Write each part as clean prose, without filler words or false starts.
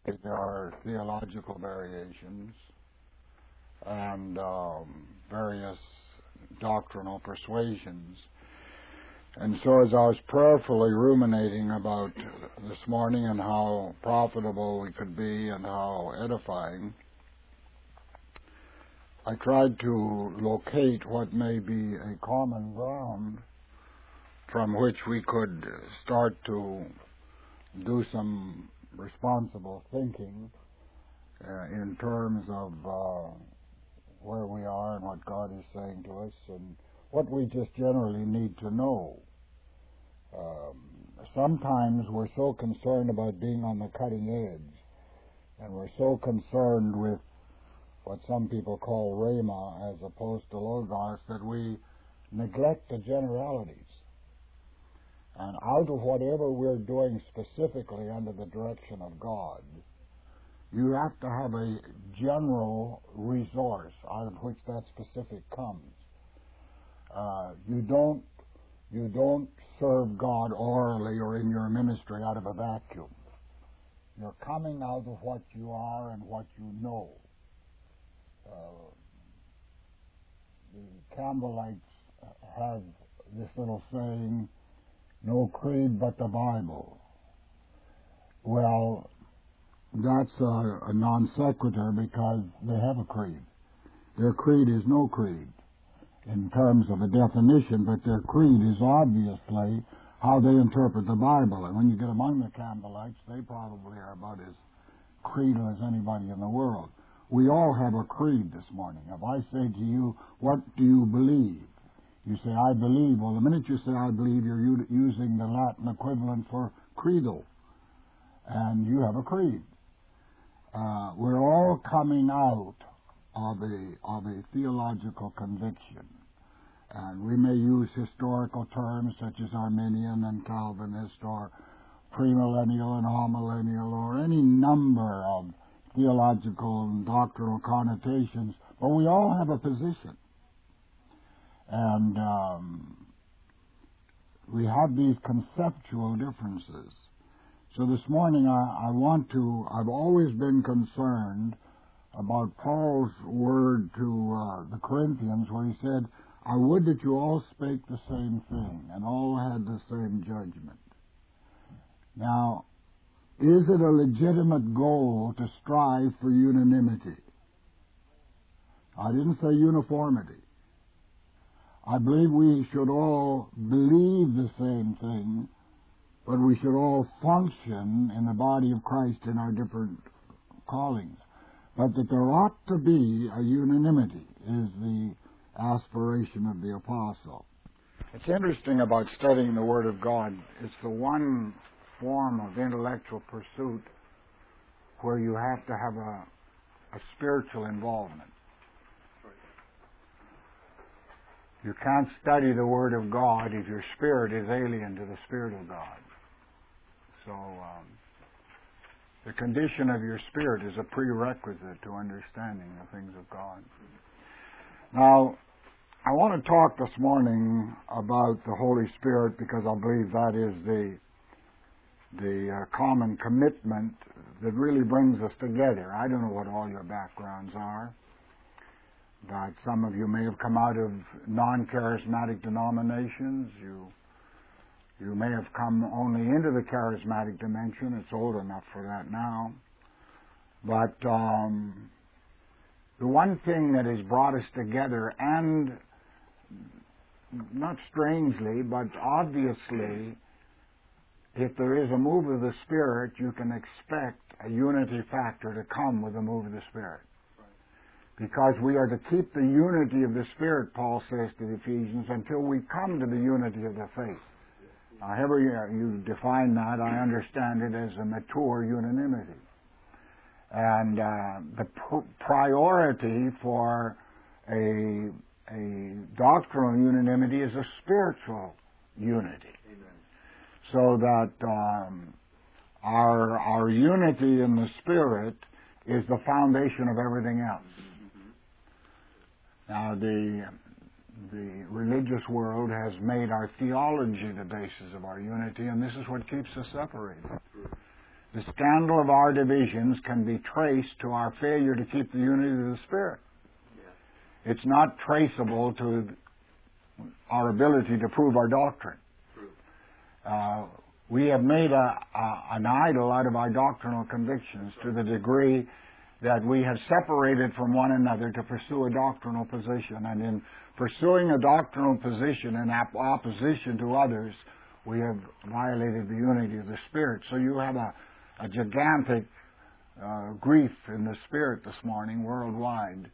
there are theological variations and various doctrinal persuasions. And so as I was prayerfully ruminating about this morning and how profitable we could be and how edifying, I tried to locate what may be a common ground from which we could start to do some responsible thinking in terms of where we are and what God is saying to us and what we just generally need to know. Sometimes we're so concerned about being on the cutting edge, and we're so concerned with what some people call rhema as opposed to logos that we neglect the generalities. And out of whatever we're doing specifically under the direction of God, you have to have a general resource out of which that specific comes. You don't serve God orally or in your ministry out of a vacuum. You're coming out of what you are and what you know. The Campbellites have this little saying, "No creed but the Bible." Well, that's a non sequitur because they have a creed. Their creed is no creed in terms of a definition, but their creed is obviously how they interpret the Bible. And when you get among the Campbellites, they probably are about as creedal as anybody in the world. We all have a creed this morning. If I say to you, "What do you believe?" You say, "I believe." Well, the minute you say, "I believe," you're using the Latin equivalent for creedal. And you have a creed. We're all coming out of a theological conviction. And we may use historical terms such as Arminian and Calvinist or premillennial and amillennial or any number of theological and doctrinal connotations, but we all have a position. And we have these conceptual differences. So this morning I've always been concerned about Paul's word to the Corinthians where he said, "I would that you all spake the same thing and all had the same judgment." Now, is it a legitimate goal to strive for unanimity? I didn't say uniformity. I believe we should all believe the same thing, but we should all function in the body of Christ in our different callings. But that there ought to be a unanimity is the aspiration of the apostle. It's interesting about studying the Word of God. It's the one form of intellectual pursuit where you have to have a spiritual involvement. You can't study the Word of God if your spirit is alien to the Spirit of God. So the condition of your spirit is a prerequisite to understanding the things of God. Now, I want to talk this morning about the Holy Spirit because I believe that is the common commitment that really brings us together. I don't know what all your backgrounds are, but some of you may have come out of non-charismatic denominations. You may have come only into the charismatic dimension. It's old enough for that now. But the one thing that has brought us together, and not strangely, but obviously, if there is a move of the Spirit, you can expect a unity factor to come with the move of the Spirit. Because we are to keep the unity of the Spirit, Paul says to the Ephesians, until we come to the unity of the faith. However you define that, I understand it as a mature unanimity. And the priority for a doctrinal unanimity is a spiritual unity. Amen. So that our unity in the Spirit is the foundation of everything else. Mm-hmm. Now, the religious world has made our theology the basis of our unity, and this is what keeps us separated. The scandal of our divisions can be traced to our failure to keep the unity of the Spirit. It's not traceable to our ability to prove our doctrine. We have made an idol out of our doctrinal convictions to the degree that we have separated from one another to pursue a doctrinal position. And in pursuing a doctrinal position in opposition to others, we have violated the unity of the Spirit. So you have a gigantic grief in the Spirit this morning worldwide.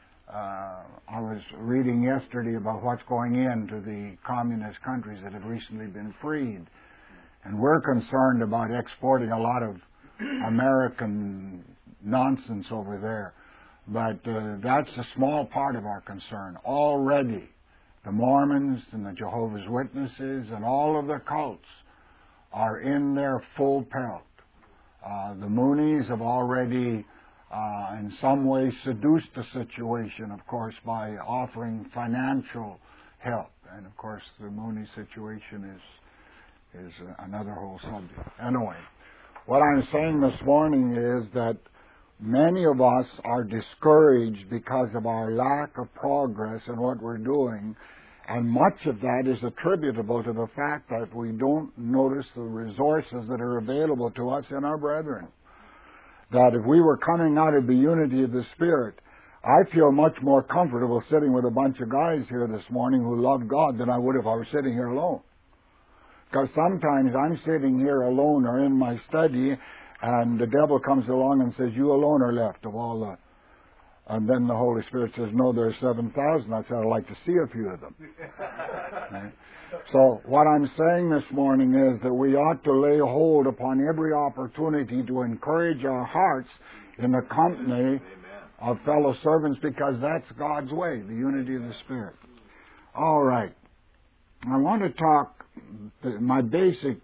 I was reading yesterday about what's going into the communist countries that have recently been freed. And we're concerned about exporting a lot of American nonsense over there. But that's a small part of our concern. Already, the Mormons and the Jehovah's Witnesses and all of the cults are in their full pelt. The Moonies have already, in some way, seduced the situation, of course, by offering financial help. And, of course, the Mooney situation is another whole subject. Anyway, what I'm saying this morning is that many of us are discouraged because of our lack of progress in what we're doing, and much of that is attributable to the fact that we don't notice the resources that are available to us in our brethren. That if we were coming out of the unity of the Spirit, I feel much more comfortable sitting with a bunch of guys here this morning who love God than I would if I were sitting here alone. Because sometimes I'm sitting here alone or in my study, and the devil comes along and says, "You alone are left of all the..." And then the Holy Spirit says, "No, there are 7,000. I said, I'd like to see a few of them." Right? So what I'm saying this morning is that we ought to lay hold upon every opportunity to encourage our hearts in the company of fellow servants, because that's God's way, the unity of the Spirit. All right. I want to talk, my basic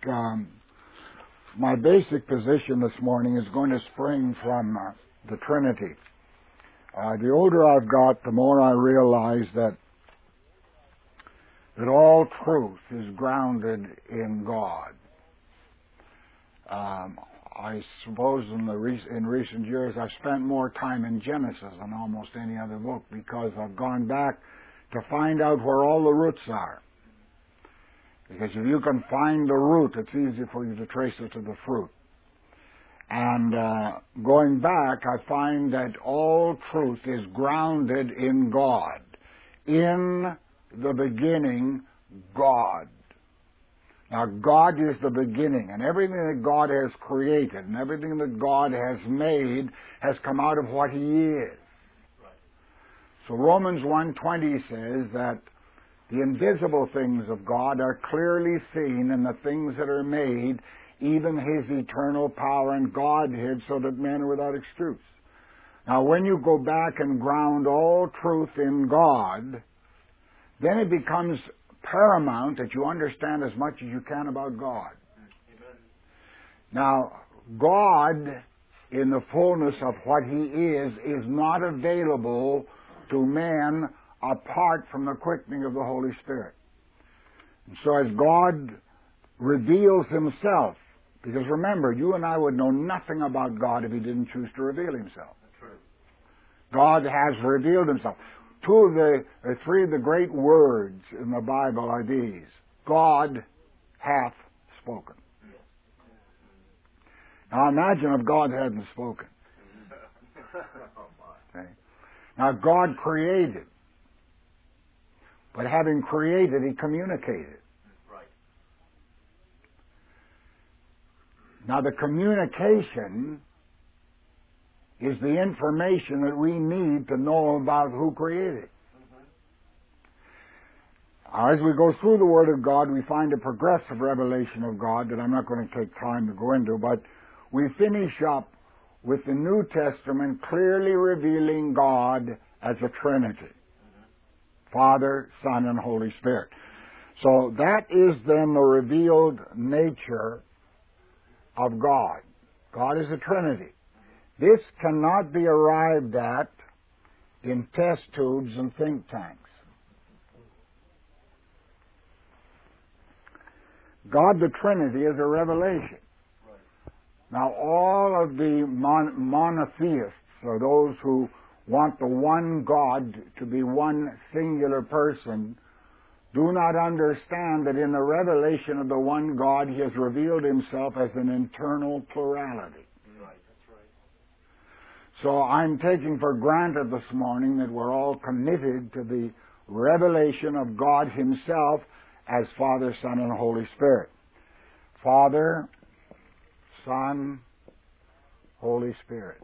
position this morning is going to spring from the Trinity. The older I've got, the more I realize that all truth is grounded in God. I suppose in recent years I've spent more time in Genesis than almost any other book, because I've gone back to find out where all the roots are. Because if you can find the root, it's easy for you to trace it to the fruit. And going back, I find that all truth is grounded in God. In the beginning, God. Now, God is the beginning, and everything that God has created and everything that God has made has come out of what He is. So Romans 1:20 says that the invisible things of God are clearly seen in the things that are made, even His eternal power and Godhead, so that men are without excuse. Now, when you go back and ground all truth in God, then it becomes paramount that you understand as much as you can about God. Amen. Now, God, in the fullness of what He is not available to man apart from the quickening of the Holy Spirit. And so as God reveals Himself, because remember, you and I would know nothing about God if He didn't choose to reveal Himself. That's right. God has revealed Himself. Three of the great words in the Bible are these: God hath spoken. Now imagine if God hadn't spoken. Okay. Now God created. But having created, He communicated. Right. Now the communication is the information that we need to know about who created. As we go through the Word of God, we find a progressive revelation of God that I'm not going to take time to go into, but we finish up with the New Testament clearly revealing God as a Trinity. Father, Son, and Holy Spirit. So that is then the revealed nature of God. God is a Trinity. This cannot be arrived at in test tubes and think tanks. God the Trinity is a revelation. Now, all of the monotheists, or those who want the one God to be one singular person, do not understand that in the revelation of the one God, He has revealed Himself as an internal plurality. Right, that's right. So I'm taking for granted this morning that we're all committed to the revelation of God Himself as Father, Son, and Holy Spirit. Father, Son, Holy Spirit.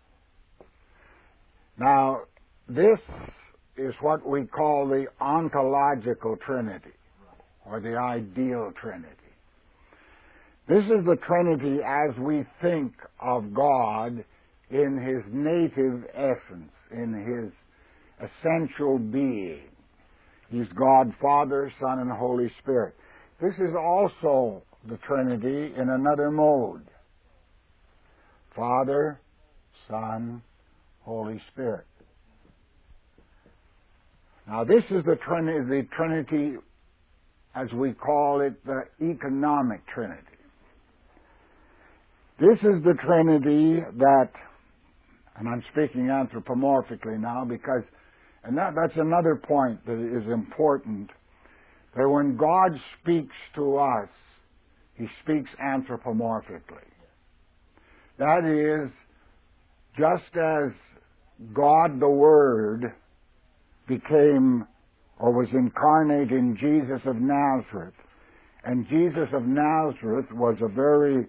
Now, this is what we call the ontological Trinity, or the ideal Trinity. This is the Trinity as we think of God in His native essence, in His essential being. He's God, Father, Son, and Holy Spirit. This is also the Trinity in another mode. Father, Son, Holy Spirit. Now this is the Trinity as we call it, the economic Trinity. This is the Trinity that, and I'm speaking anthropomorphically now because, and that's another point that is important, that when God speaks to us, He speaks anthropomorphically. That is, just as God the Word became or was incarnate in Jesus of Nazareth, and Jesus of Nazareth was a very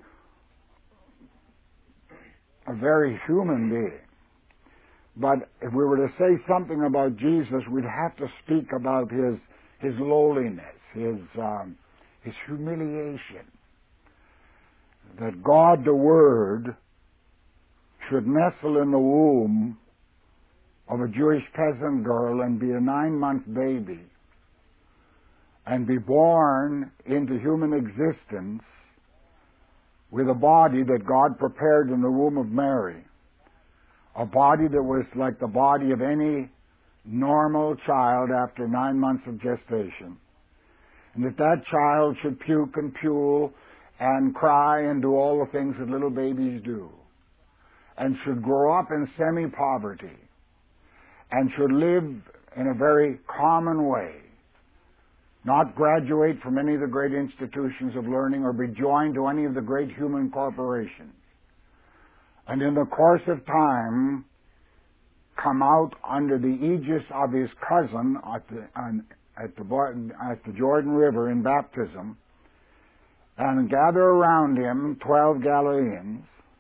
human being. But if we were to say something about Jesus, we'd have to speak about his lowliness, his humiliation. That God the Word should nestle in the womb of a Jewish peasant girl and be a 9-month baby and be born into human existence with a body that God prepared in the womb of Mary, a body that was like the body of any normal child after 9 months of gestation, and that child should puke and pule and cry and do all the things that little babies do, and should grow up in semi-poverty, and should live in a very common way, not graduate from any of the great institutions of learning or be joined to any of the great human corporations, and in the course of time come out under the aegis of his cousin at the Jordan River in baptism, and gather around him 12 Galileans.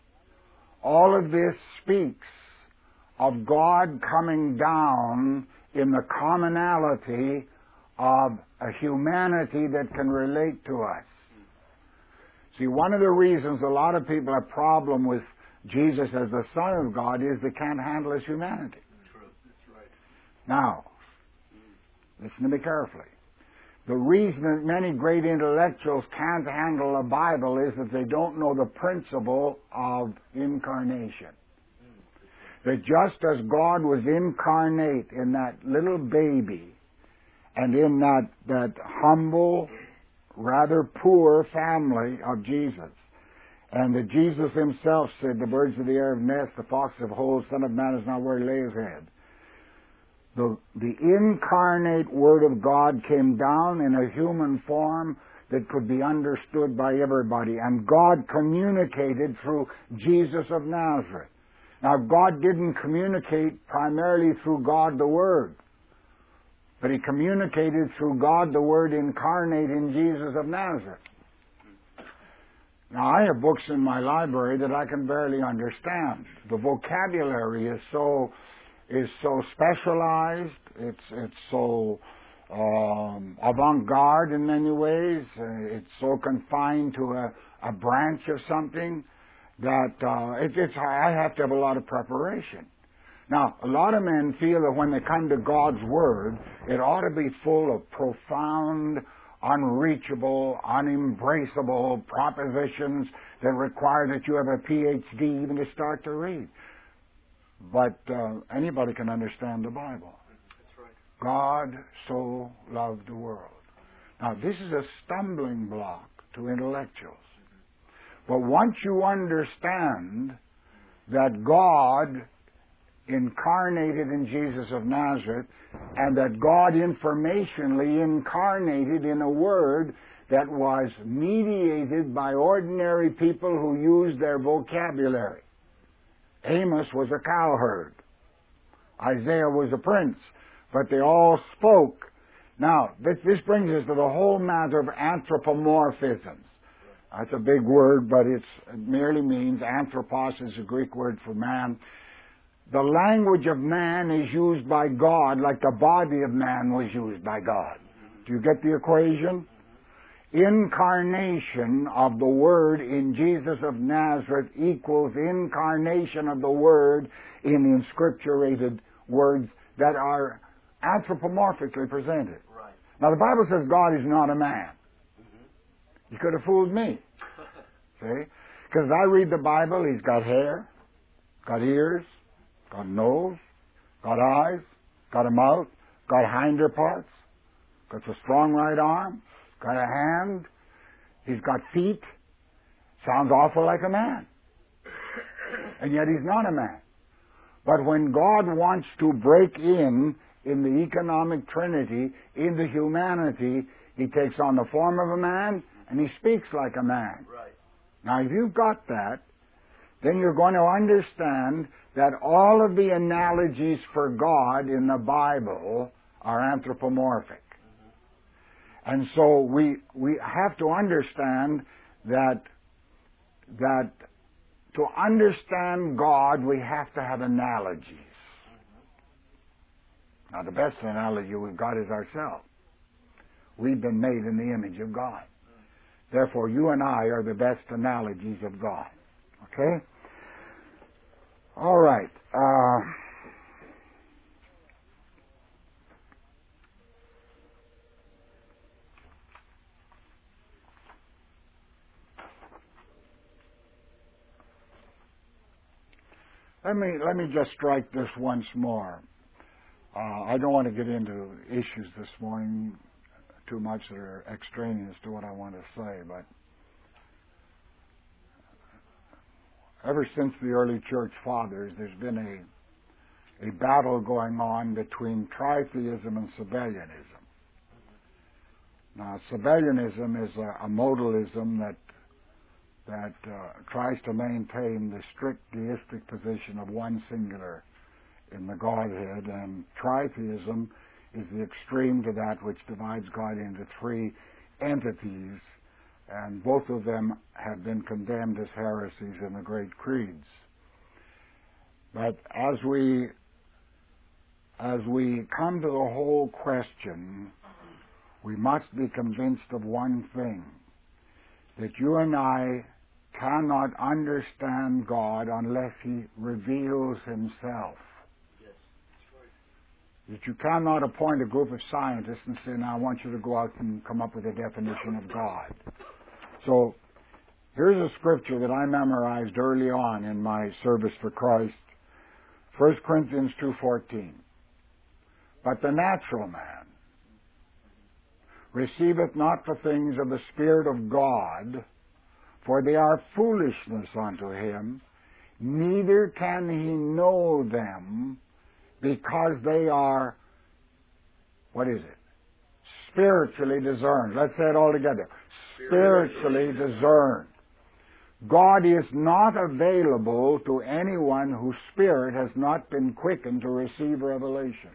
All of this speaks of God coming down in the commonality of a humanity that can relate to us. See, one of the reasons a lot of people have problem with Jesus as the Son of God is they can't handle His humanity. True. That's right. Now, listen to me carefully. The reason that many great intellectuals can't handle the Bible is that they don't know the principle of incarnation. That just as God was incarnate in that little baby and in that humble, rather poor family of Jesus, and that Jesus Himself said, the birds of the air have nests, the foxes have holes, the Son of Man is not where He lay His head. The incarnate Word of God came down in a human form that could be understood by everybody, and God communicated through Jesus of Nazareth. Now, God didn't communicate primarily through God the Word, but He communicated through God the Word incarnate in Jesus of Nazareth. Now, I have books in my library that I can barely understand. The vocabulary is so specialized. It's so avant-garde in many ways. It's so confined to a branch of something that I have to have a lot of preparation. Now, a lot of men feel that when they come to God's Word, it ought to be full of profound, unreachable, unembraceable propositions that require that you have a PhD even to start to read. But anybody can understand the Bible. That's right. God so loved the world. Now, this is a stumbling block to intellectuals. But once you understand that God incarnated in Jesus of Nazareth, and that God informationally incarnated in a Word that was mediated by ordinary people who used their vocabulary. Amos was a cowherd. Isaiah was a prince. But they all spoke. Now, this brings us to the whole matter of anthropomorphisms. That's a big word, but it merely means, anthropos is a Greek word for man. The language of man is used by God like the body of man was used by God. Do you get the equation? Incarnation of the Word in Jesus of Nazareth equals incarnation of the Word in inscripturated words that are anthropomorphically presented. Right. Now the Bible says God is not a man. You could have fooled me. See? Because I read the Bible, He's got hair, got ears, got a nose, got eyes, got a mouth, got hinder parts, got a strong right arm, got a hand, He's got feet. Sounds awful like a man. And yet He's not a man. But when God wants to break in the economic trinity, into humanity, He takes on the form of a man and He speaks like a man. Right. Now, if you've got that, then you're going to understand that all of the analogies for God in the Bible are anthropomorphic. And so we have to understand that to understand God, we have to have analogies. Now, the best analogy we've got is ourselves. We've been made in the image of God. Therefore, you and I are the best analogies of God. Okay? All right. Let me just strike this once more. I don't want to get into issues this morning too much that are extraneous to what I want to say, but ever since the early church fathers, there's been a battle going on between tritheism and Sabellianism. Now, Sabellianism is a modalism that tries to maintain the strict deistic position of one singular in the Godhead, and tritheism is the extreme to that which divides God into three entities, and both of them have been condemned as heresies in the great creeds. But as we come to the whole question, we must be convinced of one thing, that you and I cannot understand God unless He reveals Himself. Yes, that's right. That you cannot appoint a group of scientists and say, now I want you to go out and come up with a definition of God. So, here's a scripture that I memorized early on in my service for Christ. 1 Corinthians 2:14. But the natural man receiveth not the things of the Spirit of God, for they are foolishness unto him, neither can he know them, because they are, what is it? Spiritually discerned. Let's say it all together. Spiritually discerned. God is not available to anyone whose spirit has not been quickened to receive revelation.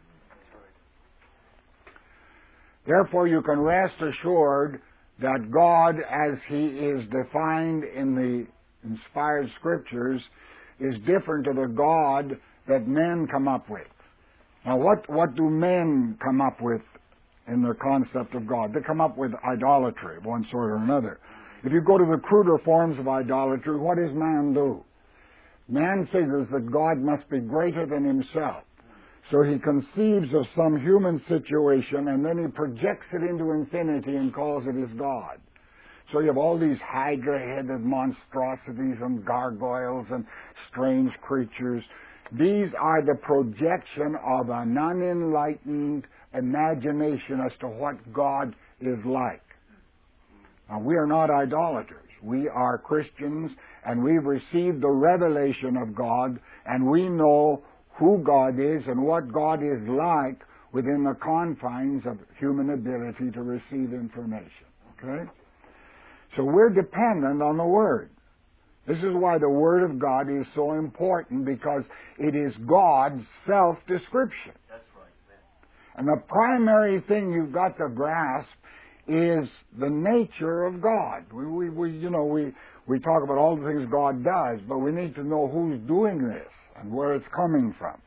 Therefore, you can rest assured that God, as He is defined in the inspired Scriptures, is different to the God that men come up with. Now, what do men come up with in their concept of God? They come up with idolatry of one sort or another. If you go to the cruder forms of idolatry, what does man do? Man figures that God must be greater than himself. So he conceives of some human situation and then he projects it into infinity and calls it his God. So you have all these hydra-headed monstrosities and gargoyles and strange creatures. These are the projection of an unenlightened imagination as to what God is like. Now, we are not idolaters. We are Christians, and we've received the revelation of God, and we know who God is and what God is like within the confines of human ability to receive information. Okay? So we're dependent on the Word. This is why the Word of God is so important, because it is God's self-description. That's right, man. And the primary thing you've got to grasp is the nature of God. We talk about all the things God does, but we need to know who's doing this and where it's coming from.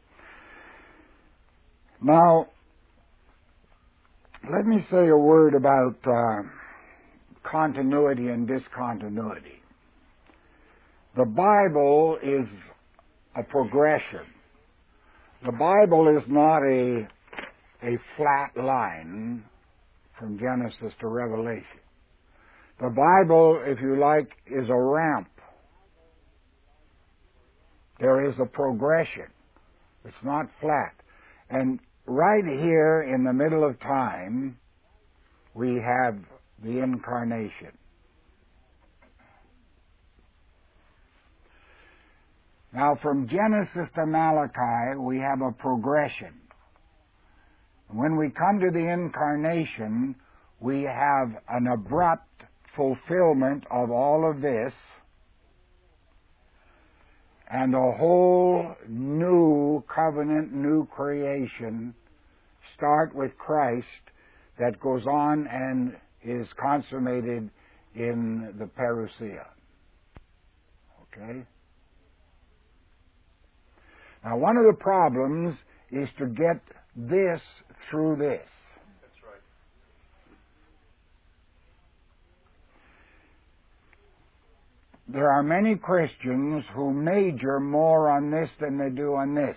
Now, let me say a word about continuity and discontinuity. The Bible is a progression. The Bible is not a flat line from Genesis to Revelation. The Bible, if you like, is a ramp. There is a progression. It's not flat. And right here in the middle of time, we have the incarnation. Now, from Genesis to Malachi, we have a progression. When we come to the incarnation, we have an abrupt fulfillment of all of this and a whole new covenant, new creation start with Christ that goes on and is consummated in the parousia. Okay? Now, one of the problems is to get this through this. That's right. There are many Christians who major more on this than they do on this.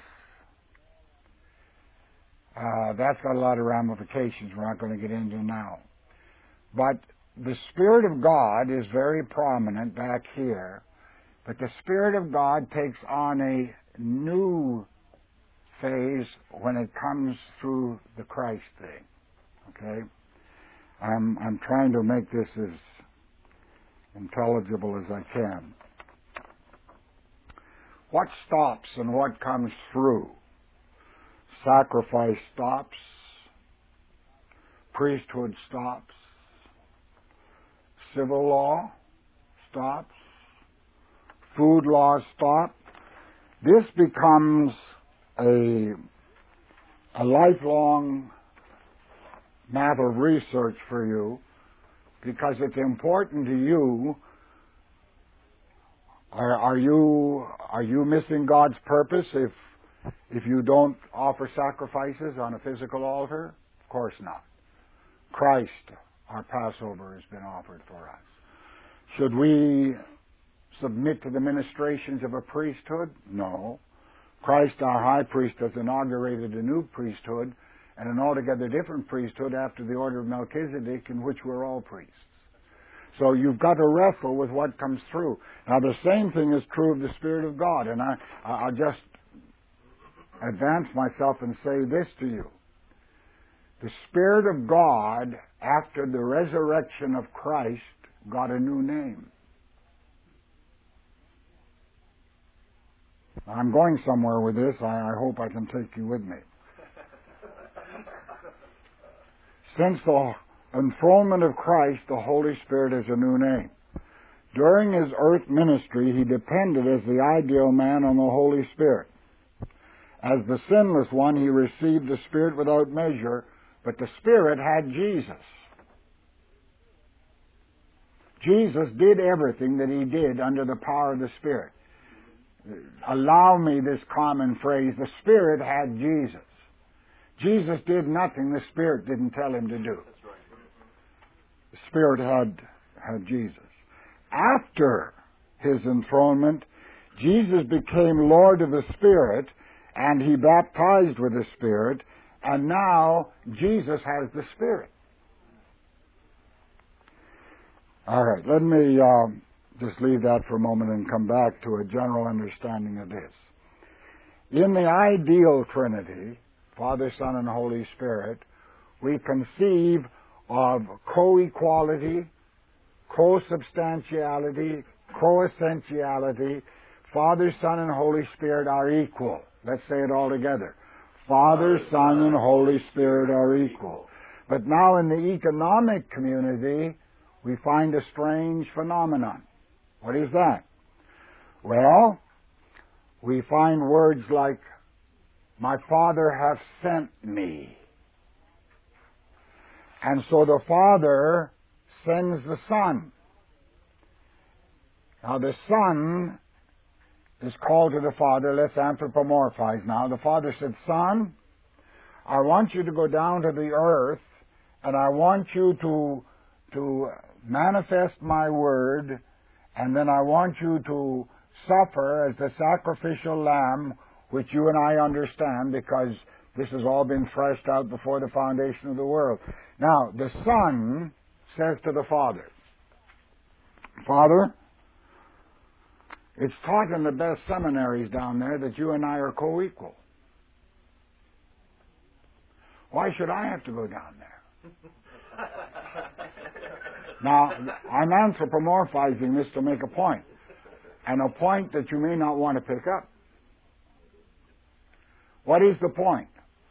That's got a lot of ramifications we're not going to get into now. But the Spirit of God is very prominent back here. But the Spirit of God takes on a new phase when it comes through the Christ thing. Okay? I'm trying to make this as intelligible as I can. What stops and what comes through? Sacrifice stops. Priesthood stops. Civil law stops. Food laws stop. This becomes a lifelong matter of research for you, because it's important to you. Are you missing God's purpose if you don't offer sacrifices on a physical altar? Of course not. Christ, our Passover, has been offered for us. Should we submit to the ministrations of a priesthood? No. Christ, our high priest, has inaugurated a new priesthood and an altogether different priesthood after the order of Melchizedek, in which we're all priests. So you've got to wrestle with what comes through. Now, the same thing is true of the Spirit of God, and I'll just advance myself and say this to you. The Spirit of God, after the resurrection of Christ, got a new name. I'm going somewhere with this. I hope I can take you with me. Since the enthronement of Christ, the Holy Spirit is a new name. During his earth ministry, he depended as the ideal man on the Holy Spirit. As the sinless one, he received the Spirit without measure, but the Spirit had Jesus. Jesus did everything that he did under the power of the Spirit. Allow me this common phrase, the Spirit had Jesus. Jesus did nothing the Spirit didn't tell him to do. That's right. The Spirit had Jesus. After his enthronement, Jesus became Lord of the Spirit, and he baptized with the Spirit, and now Jesus has the Spirit. All right, let me just leave that for a moment and come back to a general understanding of this. In the ideal Trinity, Father, Son, and Holy Spirit, we conceive of co-equality, co-substantiality, co-essentiality. Father, Son, and Holy Spirit are equal. Let's say it all together. Father, Son, and Holy Spirit are equal. But now in the economic community, we find a strange phenomenon. What is that? Well, we find words like, my Father hath sent me. And so the Father sends the Son. Now the Son is called to the Father. Let's anthropomorphize now. The Father said, Son, I want you to go down to the earth, and I want you to manifest my word, and then I want you to suffer as the sacrificial lamb, which you and I understand because this has all been threshed out before the foundation of the world. Now, the Son says to the Father, Father, it's taught in the best seminaries down there that you and I are co-equal. Why should I have to go down there? Now, I'm anthropomorphizing this to make a point, and a point that you may not want to pick up. What is the point?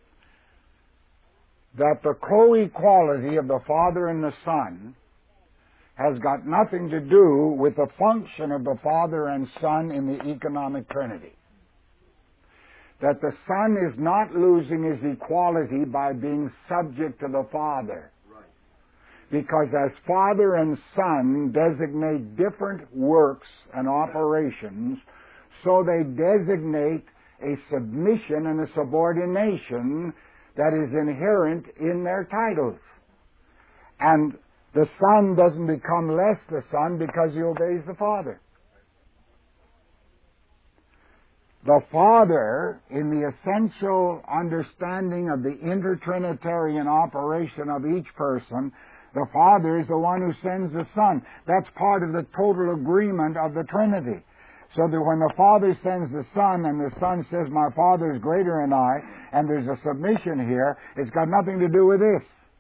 That the co-equality of the Father and the Son has got nothing to do with the function of the Father and Son in the economic Trinity. That the Son is not losing his equality by being subject to the Father. Right. Because as Father and Son designate different works and operations, so they designate a submission and a subordination that is inherent in their titles. And the Son doesn't become less the Son because he obeys the Father. The Father, in the essential understanding of the intertrinitarian operation of each person, the Father is the one who sends the Son. That's part of the total agreement of the Trinity. So that when the Father sends the Son and the Son says, my Father is greater than I, and there's a submission here, it's got nothing to do with this.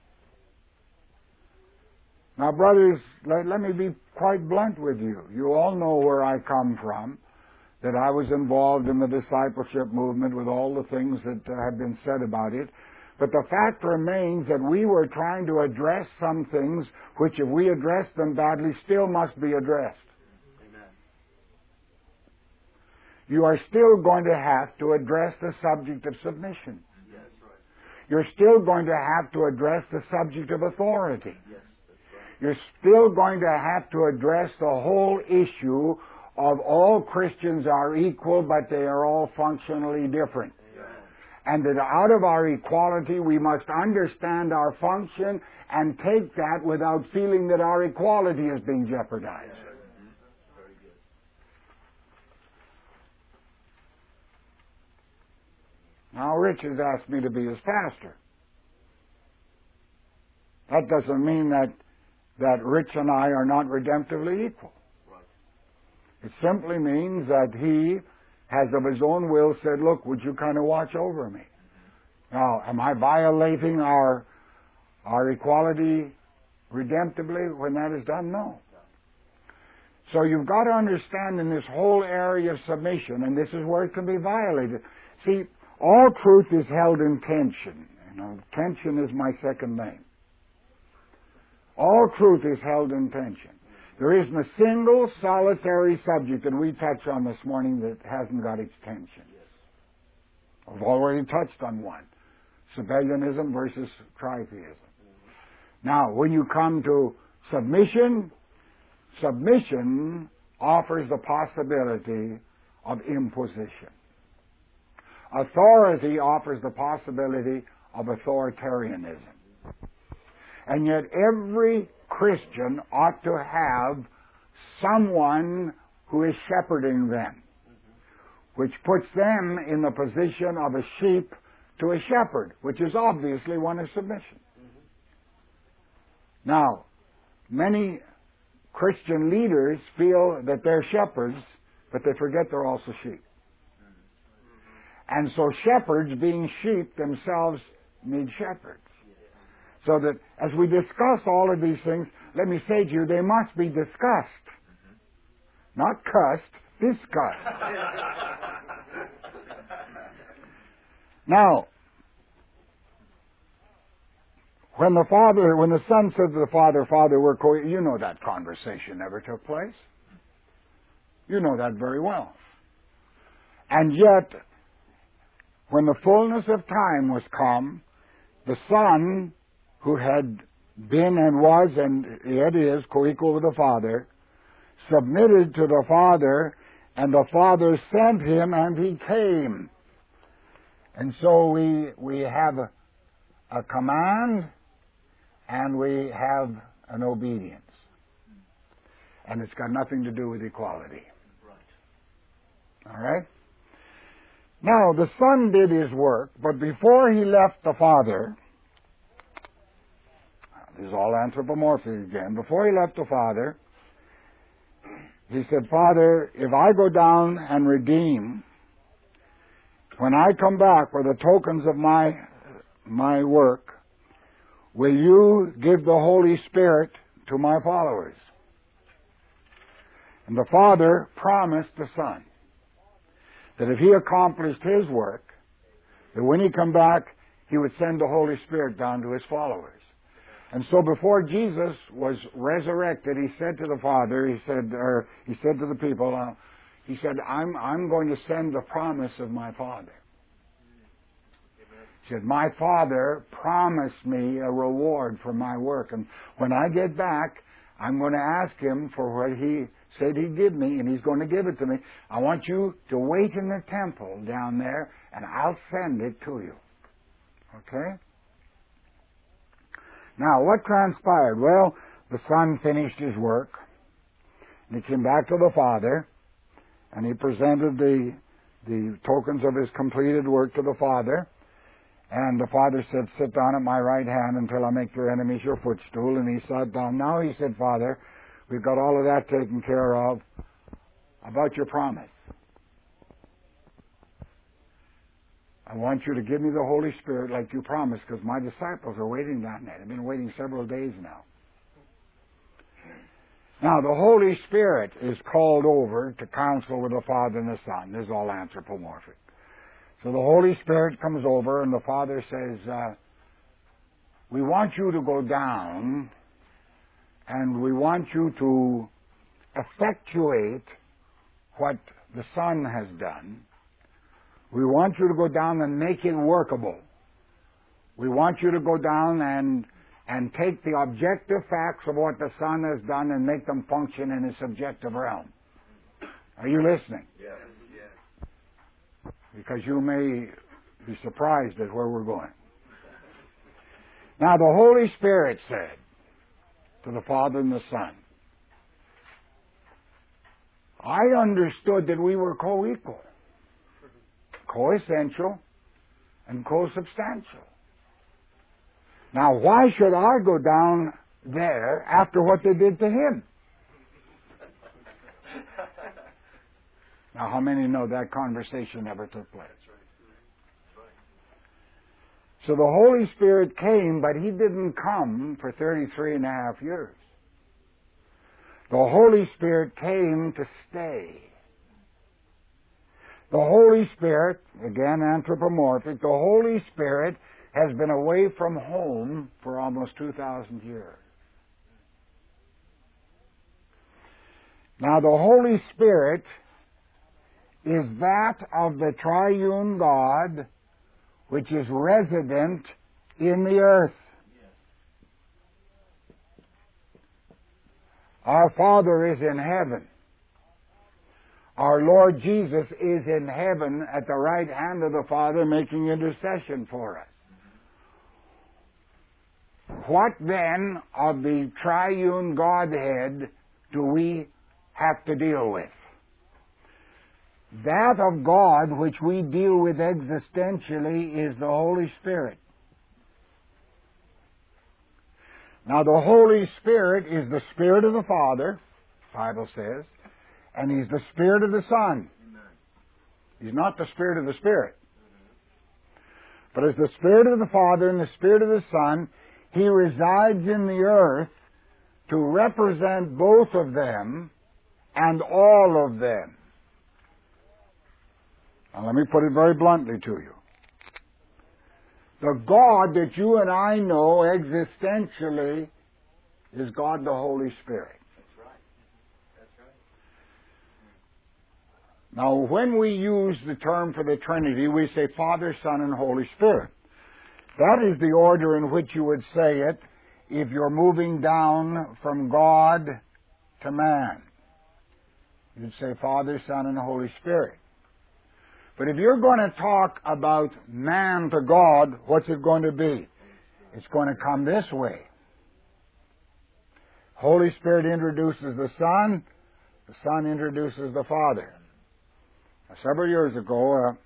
Now, brothers, let me be quite blunt with you. You all know where I come from, that I was involved in the discipleship movement with all the things that have been said about it. But the fact remains that we were trying to address some things which, if we address them badly, still must be addressed. Amen. You are still going to have to address the subject of submission. Yes, right. You're still going to have to address the subject of authority. Yes. You're still going to have to address the whole issue of all Christians are equal, but they are all functionally different. Amen. And that out of our equality we must understand our function and take that without feeling that our equality is being jeopardized. Mm-hmm. Very good. Now, Rich has asked me to be his pastor. That doesn't mean that Rich and I are not redemptively equal. Right. It simply means that he has of his own will said, look, would you kind of watch over me? Mm-hmm. Now, am I violating our equality redemptively when that is done? No. So you've got to understand in this whole area of submission, and this is where it can be violated. See, all truth is held in tension. You know, tension is my second name. All truth is held in tension. There isn't a single solitary subject that we touch on this morning that hasn't got its tension. I've already touched on one. Sabellianism versus tritheism. Now, when you come to submission, submission offers the possibility of imposition. Authority offers the possibility of authoritarianism. And yet every Christian ought to have someone who is shepherding them, which puts them in the position of a sheep to a shepherd, which is obviously one of submission. Now, many Christian leaders feel that they're shepherds, but they forget they're also sheep. And so shepherds, being sheep themselves, need shepherds. So that as we discuss all of these things, let me say to you, they must be discussed. Not cussed, discussed. Now, when the Son said to the Father, Father, we're you know that conversation never took place. You know that very well. And yet, when the fullness of time was come, the Son, who had been and was and yet is co-equal with the Father, submitted to the Father, and the Father sent him, and he came. And so we have a command, and we have an obedience. And it's got nothing to do with equality. All right? Now, the Son did his work, but before he left the Father, this is all anthropomorphic again, before he left the Father, he said, Father, if I go down and redeem, when I come back with the tokens of my work, will you give the Holy Spirit to my followers? And the Father promised the Son that if he accomplished his work, that when he come back, he would send the Holy Spirit down to his followers. And so before Jesus was resurrected, he said to the Father, he said to the people, he said, I'm going to send the promise of my Father. He said, my Father promised me a reward for my work. And when I get back, I'm going to ask him for what he said he'd give me, and he's going to give it to me. I want you to wait in the temple down there, and I'll send it to you. Okay? Now, what transpired? Well, the Son finished his work, and he came back to the Father, and he presented the tokens of his completed work to the Father. And the Father said, sit down at my right hand until I make your enemies your footstool. And he sat down. Now he said, Father, we've got all of that taken care of. About your promise, I want you to give me the Holy Spirit like you promised, because my disciples are waiting down there. They've been waiting several days now. Now, the Holy Spirit is called over to counsel with the Father and the Son. This is all anthropomorphic. So the Holy Spirit comes over, and the Father says, we want you to go down, and we want you to effectuate what the Son has done. We want you to go down and make it workable. We want you to go down and take the objective facts of what the Son has done and make them function in a subjective realm. Are you listening? Yes. Because you may be surprised at where we're going. Now, the Holy Spirit said to the Father and the Son, I understood that we were co-equal, co-essential, and co-substantial. Now, why should I go down there after what they did to him? Now, how many know that conversation never took place? So the Holy Spirit came, but he didn't come for 33 and a half years. The Holy Spirit came to stay. The Holy Spirit, again anthropomorphic, the Holy Spirit has been away from home for almost 2,000 years. Now, the Holy Spirit is that of the triune God which is resident in the earth. Our Father is in heaven. Our Lord Jesus is in heaven at the right hand of the Father making intercession for us. What then of the triune Godhead do we have to deal with? That of God which we deal with existentially is the Holy Spirit. Now, the Holy Spirit is the Spirit of the Father, the Bible says, and He's the Spirit of the Son. He's not the Spirit of the Spirit. But as the Spirit of the Father and the Spirit of the Son, He resides in the earth to represent both of them and all of them. Now let me put it very bluntly to you. The God that you and I know existentially is God the Holy Spirit. That's right. That's right. Now, when we use the term for the Trinity, we say Father, Son, and Holy Spirit. That is the order in which you would say it if you're moving down from God to man. You'd say Father, Son, and Holy Spirit. But if you're going to talk about man to God, what's it going to be? It's going to come this way. Holy Spirit introduces the Son introduces the Father. Now, several years ago,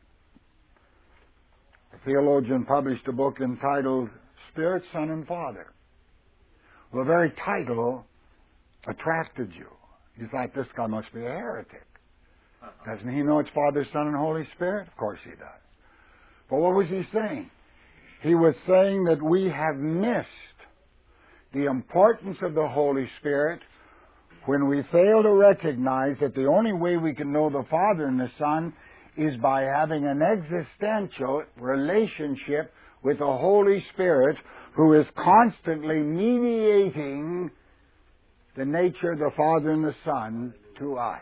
a theologian published a book entitled Spirit, Son, and Father. Well, the very title attracted you. You thought, this guy must be a heretic. Doesn't he know it's Father, Son, and Holy Spirit? Of course he does. But what was he saying? He was saying that we have missed the importance of the Holy Spirit when we fail to recognize that the only way we can know the Father and the Son is by having an existential relationship with the Holy Spirit, who is constantly mediating the nature of the Father and the Son to us.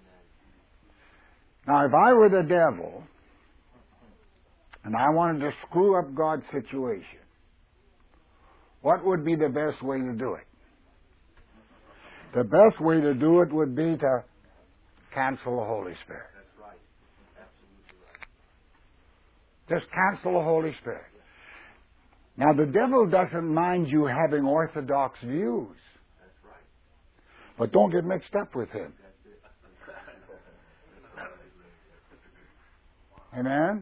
Now, if I were the devil and I wanted to screw up God's situation, what would be the best way to do it? The best way to do it would be to cancel the Holy Spirit. That's right. Absolutely right. Just cancel the Holy Spirit. Now, the devil doesn't mind you having orthodox views. That's right. But don't get mixed up with him. Amen? Amen.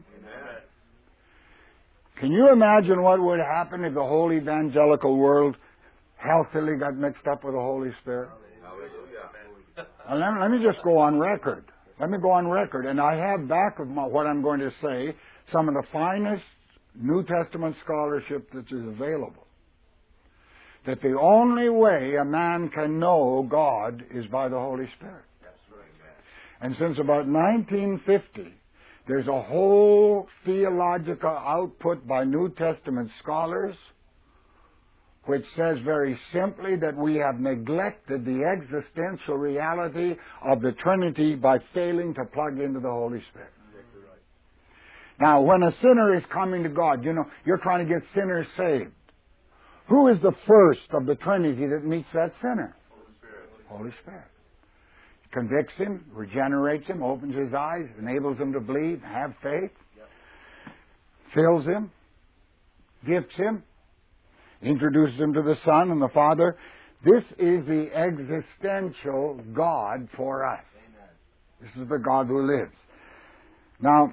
Can you imagine what would happen if the whole evangelical world healthily got mixed up with the Holy Spirit? Hallelujah. Now, let me just go on record. Let me go on record. And I have back of what I'm going to say some of the finest New Testament scholarship that is available. That the only way a man can know God is by the Holy Spirit. That's right. And since about 1950, there's a whole theological output by New Testament scholars which says very simply that we have neglected the existential reality of the Trinity by failing to plug into the Holy Spirit. Exactly right. Now, when a sinner is coming to God, you're trying to get sinners saved. Who is the first of the Trinity that meets that sinner? Holy Spirit. Holy Spirit. Convicts him, regenerates him, opens his eyes, enables him to believe, have faith, fills him, gifts him, introduces him to the Son and the Father. This is the existential God for us. Amen. This is the God who lives. Now,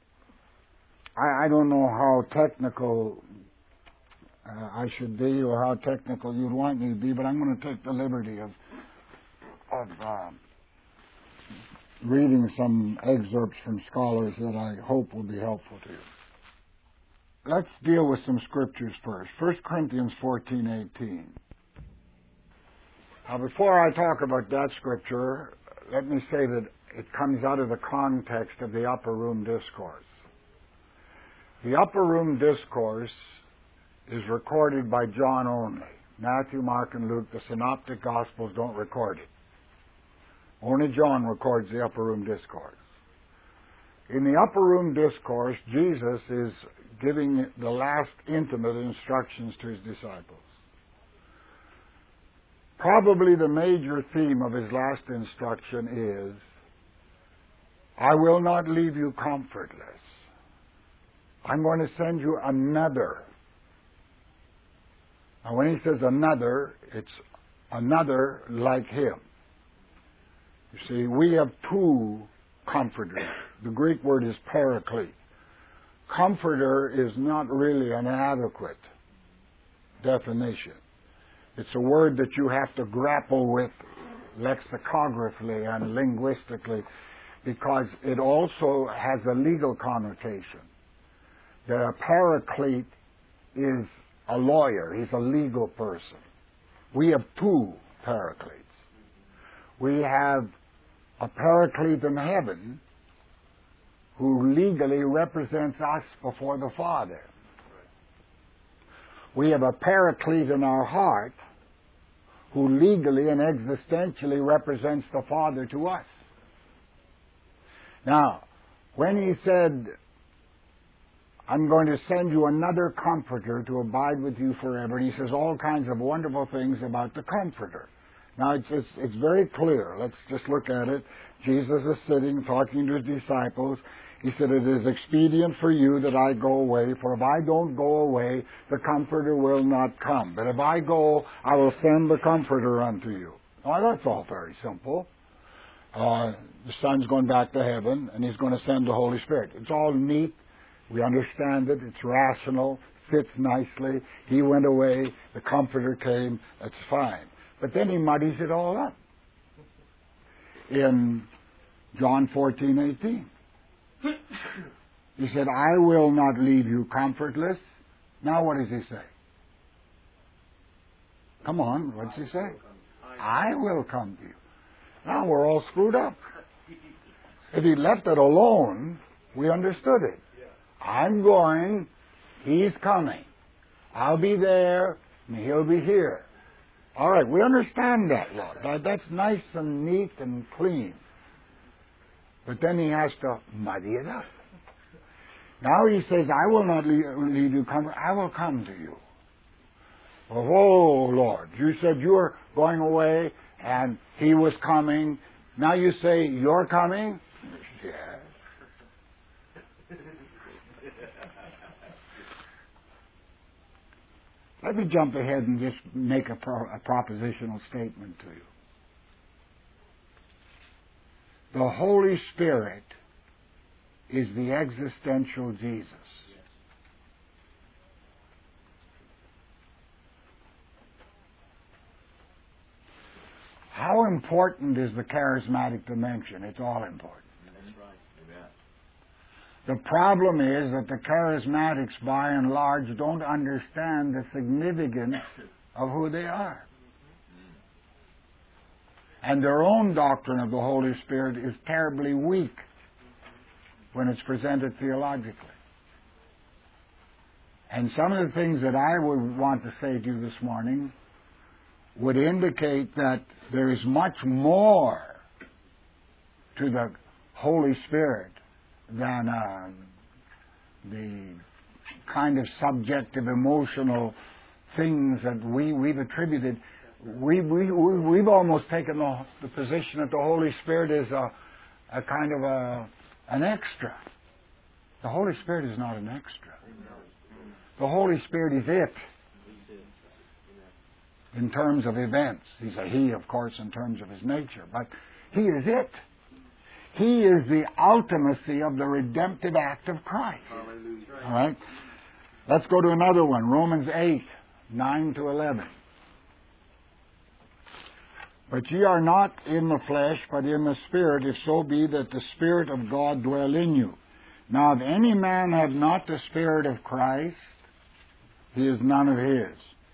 I don't know how technical I should be or how technical you'd want me to be, but I'm going to take the liberty of reading some excerpts from scholars that I hope will be helpful to you. Let's deal with some scriptures first. 1 Corinthians 14:18. Now, before I talk about that scripture, let me say that it comes out of the context of the Upper Room Discourse. The Upper Room Discourse is recorded by John only. Matthew, Mark, and Luke, the Synoptic Gospels, don't record it. Only John records the Upper Room Discourse. In the Upper Room Discourse, Jesus is giving the last intimate instructions to his disciples. Probably the major theme of his last instruction is, I will not leave you comfortless. I'm going to send you another. Now, when he says another, it's another like him. You see, we have two comforters. The Greek word is paraclete. Comforter is not really an adequate definition. It's a word that you have to grapple with lexicographically and linguistically because it also has a legal connotation. That a paraclete is a lawyer. He's a legal person. We have two paracletes. We have a paraclete in heaven who legally represents us before the Father. We have a paraclete in our heart who legally and existentially represents the Father to us. Now, when he said, I'm going to send you another Comforter to abide with you forever, and he says all kinds of wonderful things about the Comforter. Now, it's very clear. Let's just look at it. Jesus is sitting, talking to his disciples. He said, it is expedient for you that I go away, for if I don't go away, the Comforter will not come. But if I go, I will send the Comforter unto you. Now, that's all very simple. The Son's going back to heaven, and he's going to send the Holy Spirit. It's all neat. We understand it. It's rational. Fits nicely. He went away. The Comforter came. That's fine. But then he muddies it all up. In John 14:18. He said, I will not leave you comfortless. Now what does he say? Come on, what does he say? I will come to you. Now we're all screwed up. If he left it alone, we understood it. I'm going, he's coming. I'll be there, and he'll be here. All right, we understand that, Lord. That's nice and neat and clean. But then he has to muddy it up. Now he says, I will not leave you comfort. I will come to you. Oh, Lord, you said you were going away and he was coming. Now you say you're coming? Yes. Let me jump ahead and just make a propositional statement to you. The Holy Spirit is the existential Jesus. How important is the charismatic dimension? It's all important. That's right. Amen. The problem is that the charismatics, by and large, don't understand the significance of who they are. And their own doctrine of the Holy Spirit is terribly weak when it's presented theologically. And some of the things that I would want to say to you this morning would indicate that there is much more to the Holy Spirit than the kind of subjective, emotional things that we've attributed. We've almost taken the position that the Holy Spirit is a kind of an extra. The Holy Spirit is not an extra. The Holy Spirit is it in terms of events. He's a He, of course, in terms of His nature, but He is it. He is the ultimacy of the redemptive act of Christ. All right? Let's go to another one. Romans 8, 9 to 11. But ye are not in the flesh, but in the Spirit, if so be that the Spirit of God dwell in you. Now, if any man have not the Spirit of Christ, he is none of His.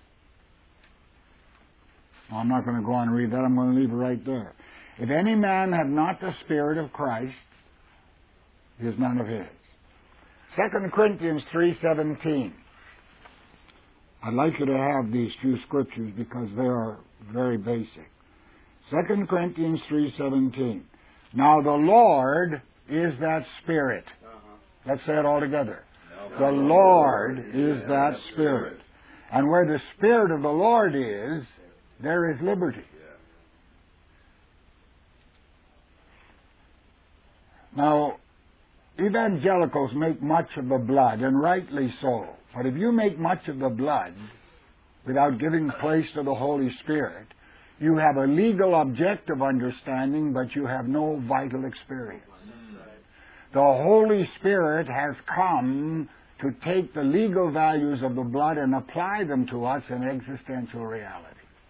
Well, I'm not going to go on and read that. I'm going to leave it right there. If any man have not the Spirit of Christ, he is none of His. 2 Corinthians 3:17. I'd like you to have these few scriptures because they are very basic. 2 Corinthians 3:17. Now the Lord is that Spirit. Let's say it all together. The Lord is that Spirit. And where the Spirit of the Lord is, there is liberty. Now, evangelicals make much of the blood, and rightly so. But if you make much of the blood without giving place to the Holy Spirit, you have a legal objective understanding, but you have no vital experience. The Holy Spirit has come to take the legal values of the blood and apply them to us in existential reality.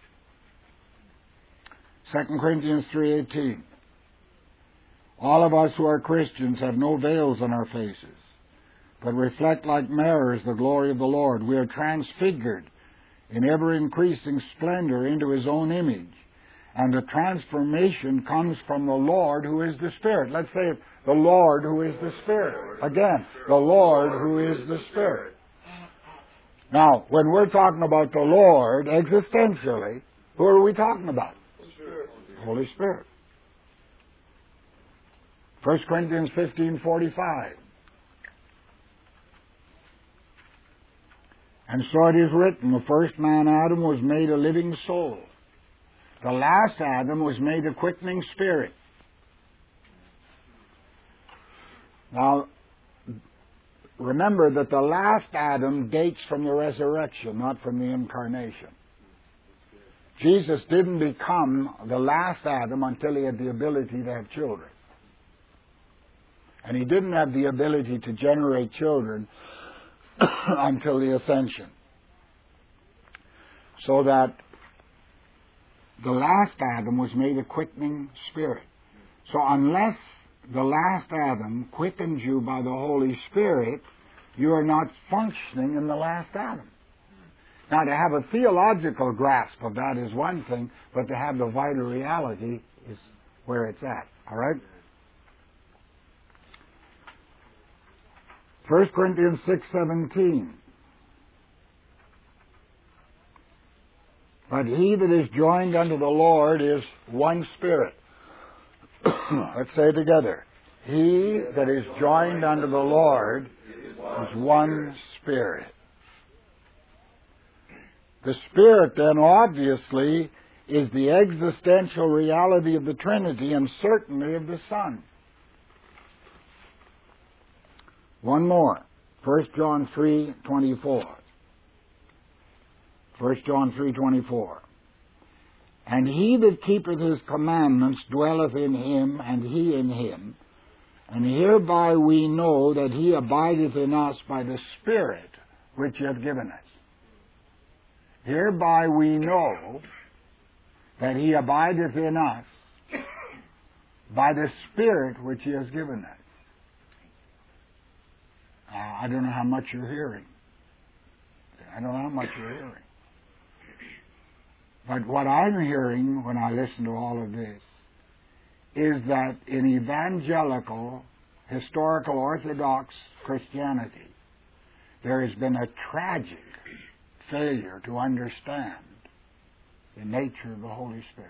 2 Corinthians 3:18. All of us who are Christians have no veils on our faces. but reflect like mirrors the glory of the Lord. We are transfigured in ever-increasing splendor into His own image. And the transformation comes from the Lord who is the Spirit. Let's say it, the Lord who is the Spirit. Again, the Lord who is the Spirit. Now, when we're talking about the Lord existentially, who are we talking about? The Holy Spirit. 1 Corinthians 15:45. And so it is written, the first man, Adam, was made a living soul. The last Adam was made a quickening spirit. Now, remember that the last Adam dates from the resurrection, not from the incarnation. Jesus didn't become the last Adam until He had the ability to have children. And He didn't have the ability to generate children until the ascension. So that the last Adam was made a quickening spirit. So unless the last Adam quickens you by the Holy Spirit, you are not functioning in the last Adam. Now, to have a theological grasp of that is one thing, but to have the vital reality is where it's at. All right? 1 Corinthians 6:17. But he that is joined unto the Lord is one spirit. Let's say it together. He that is joined unto the Lord is one spirit. The Spirit, then, obviously, is the existential reality of the Trinity and certainly of the Son. One more. 1 John 3:24. 1 John 3:24. And he that keepeth His commandments dwelleth in Him, and He in him. And hereby we know that He abideth in us by the Spirit which He hath given us. Hereby we know that He abideth in us by the Spirit which He has given us. I don't know how much you're hearing. I don't know how much you're hearing. But what I'm hearing when I listen to all of this is that in evangelical, historical, Orthodox Christianity, there has been a tragic failure to understand the nature of the Holy Spirit.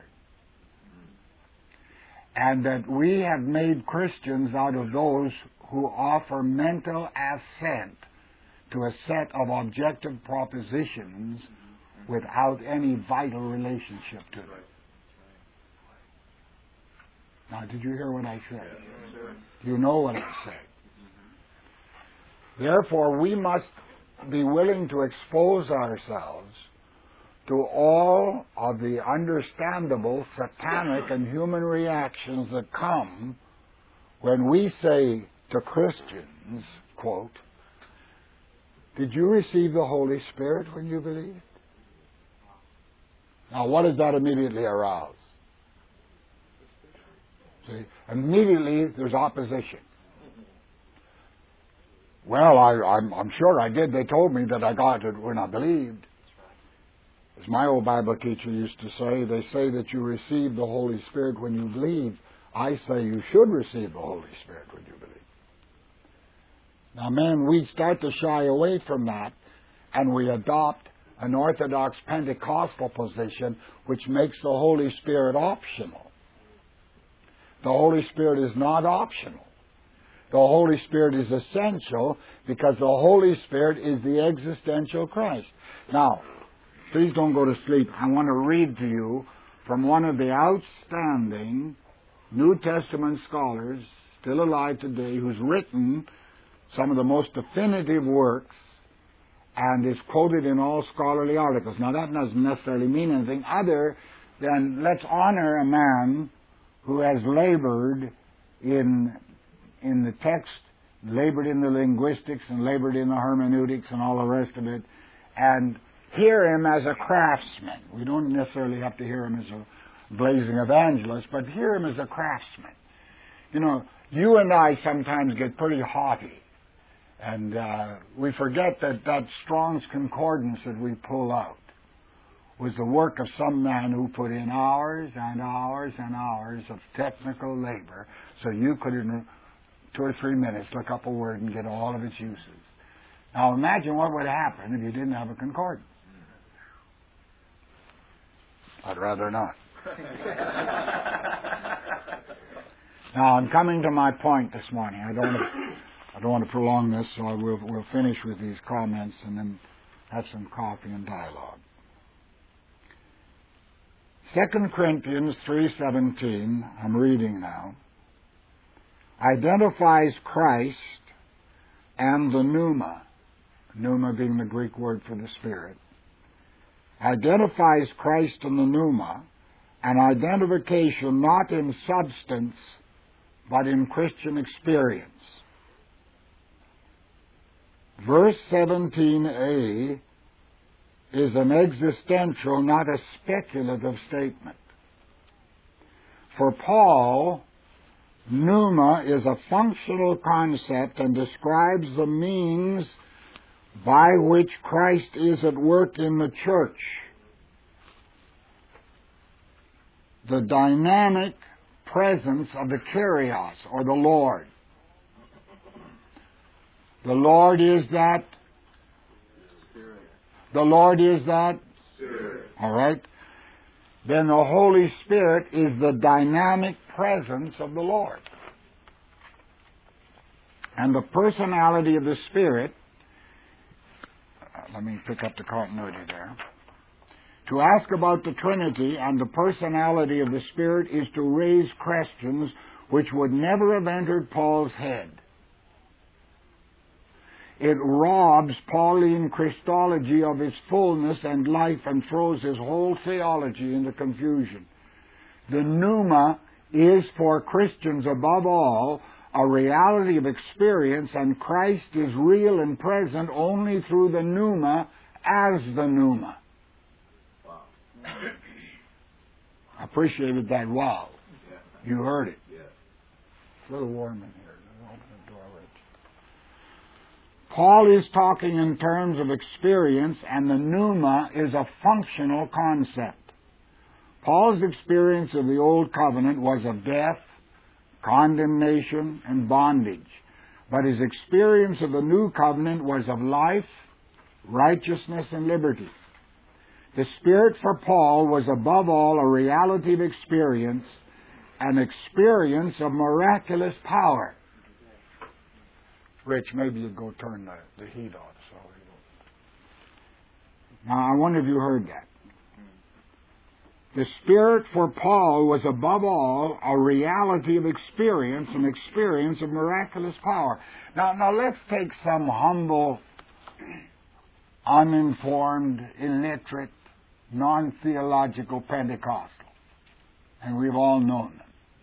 And that we have made Christians out of those who offer mental assent to a set of objective propositions without any vital relationship to them. Now, did you hear what I said? You know what I said. Therefore, we must be willing to expose ourselves to all of the understandable satanic and human reactions that come when we say to Christians, quote, did you receive the Holy Spirit when you believed? Now, what does that immediately arouse? See, immediately there's opposition. Well, I'm sure I did. They told me that I got it when I believed. As my old Bible teacher used to say, they say that you receive the Holy Spirit when you believe. I say you should receive the Holy Spirit when you believe. Now, man, we start to shy away from that, and we adopt an Orthodox Pentecostal position which makes the Holy Spirit optional. The Holy Spirit is not optional. The Holy Spirit is essential because the Holy Spirit is the existential Christ. Now, please don't go to sleep. I want to read to you from one of the outstanding New Testament scholars still alive today who's written some of the most definitive works and is quoted in all scholarly articles. Now, that doesn't necessarily mean anything other than let's honor a man who has labored in the text, labored in the linguistics, and labored in the hermeneutics and all the rest of it, and hear him as a craftsman. We don't necessarily have to hear him as a blazing evangelist, but hear him as a craftsman. You know, you and I sometimes get pretty haughty And we forget that Strong's Concordance that we pull out was the work of some man who put in hours and hours and hours of technical labor so you could, in 2 or 3 minutes, look up a word and get all of its uses. Now imagine what would happen if you didn't have a concordance. I'd rather not. Now I'm coming to my point this morning. I don't want to prolong this, so we'll finish with these comments and then have some coffee and dialogue. 2 Corinthians 3:17, I'm reading now, identifies Christ and the pneuma being the Greek word for the Spirit, identifies Christ and the pneuma, an identification not in substance, but in Christian experience. Verse 17a is an existential, not a speculative statement. For Paul, pneuma is a functional concept and describes the means by which Christ is at work in the church. The dynamic presence of the Kyrios, or the Lord. The Lord is that. The Lord is that. Spirit. All right. Then the Holy Spirit is the dynamic presence of the Lord. And the personality of the Spirit, let me pick up the continuity there. To ask about the Trinity and the personality of the Spirit is to raise questions which would never have entered Paul's head. It robs Pauline Christology of its fullness and life and throws his whole theology into confusion. The pneuma is for Christians above all a reality of experience, and Christ is real and present only through the pneuma as the pneuma. Wow. I appreciated that wow. Yeah. You heard it. Yeah. It's a little warm in here. Open the door a bit. Paul is talking in terms of experience, and the pneuma is a functional concept. Paul's experience of the Old Covenant was of death, condemnation, and bondage. But his experience of the New Covenant was of life, righteousness, and liberty. The Spirit for Paul was above all a reality of experience, an experience of miraculous power. Rich, maybe you'd go turn the heat off. So now, I wonder if you heard that. The Spirit for Paul was above all a reality of experience, an experience of miraculous power. Now let's take some humble, uninformed, illiterate, non-theological Pentecostal. And we've all known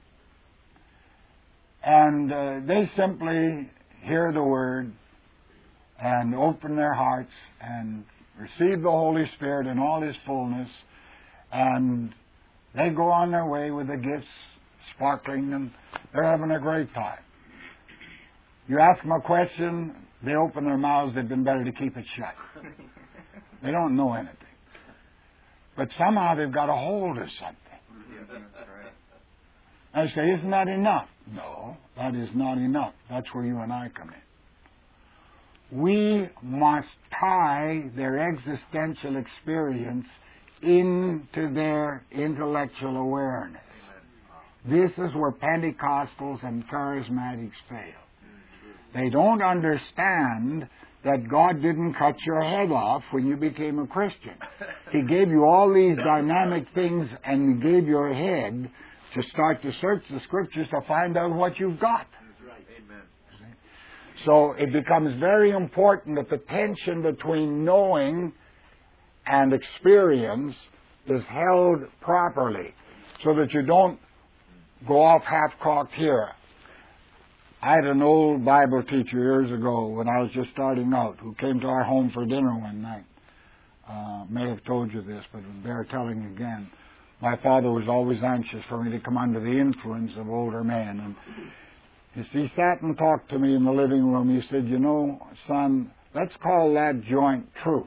them. And they simply hear the Word and open their hearts and receive the Holy Spirit in all His fullness, and they go on their way with the gifts sparkling, and they're having a great time. You ask them a question, they open their mouths, they'd been better to keep it shut. They don't know anything. But somehow they've got a hold of something. I say, isn't that enough? No, that is not enough. That's where you and I come in. We must tie their existential experience into their intellectual awareness. This is where Pentecostals and charismatics fail. They don't understand that God didn't cut your head off when you became a Christian. He gave you all these dynamic things, and He gave your head to start to search the Scriptures to find out what you've got. That's right. Amen. So it becomes very important that the tension between knowing and experience is held properly so that you don't go off half-cocked here. I had an old Bible teacher years ago when I was just starting out who came to our home for dinner one night. May have told you this, but it would bear telling again. My father was always anxious for me to come under the influence of older men. He sat and talked to me in the living room. He said, you know, son, let's call that joint truth.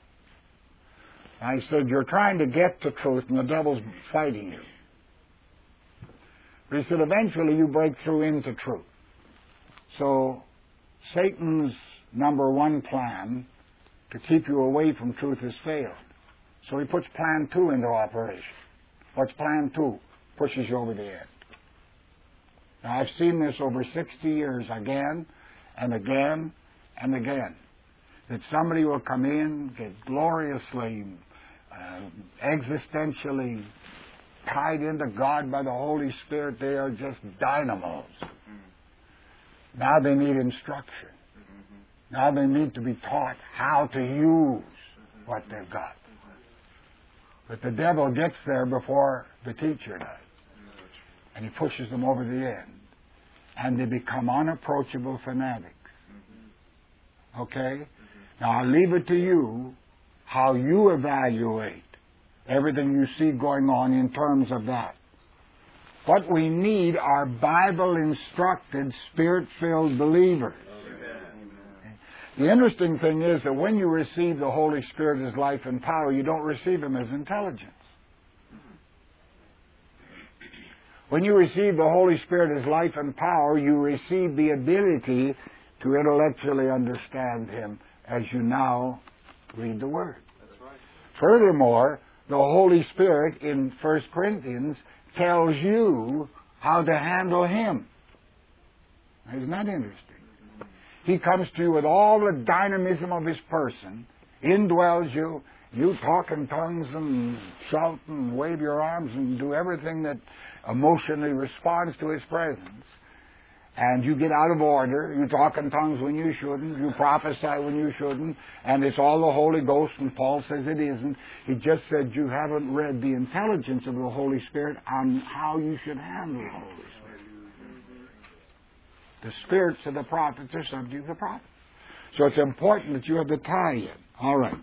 I said, you're trying to get to truth and the devil's fighting you. But he said, eventually you break through into truth. So Satan's number one plan to keep you away from truth has failed. So he puts plan 2 into operation. What's plan 2? Pushes you over the edge. Now, I've seen this over 60 years again and again and again. That somebody will come in, get gloriously, existentially tied into God by the Holy Spirit. They are just dynamos. Now they need instruction. Now they need to be taught how to use what they've got. But the devil gets there before the teacher does. And he pushes them over the end. And they become unapproachable fanatics. Okay? Now I'll leave it to you how you evaluate everything you see going on in terms of that. What we need are Bible-instructed, Spirit-filled believers. The interesting thing is that when you receive the Holy Spirit as life and power, you don't receive Him as intelligence. When you receive the Holy Spirit as life and power, you receive the ability to intellectually understand Him as you now read the Word. That's right. Furthermore, the Holy Spirit in 1 Corinthians tells you how to handle Him. Isn't that interesting? He comes to you with all the dynamism of His person, indwells you, you talk in tongues and shout and wave your arms and do everything that emotionally responds to His presence. And you get out of order, you talk in tongues when you shouldn't, you prophesy when you shouldn't, and it's all the Holy Ghost, and Paul says it isn't. He just said you haven't read the intelligence of the Holy Spirit on how you should handle the Holy Spirit. The spirits of the prophets are subject to the prophets. So it's important that you have the tie-in. All right.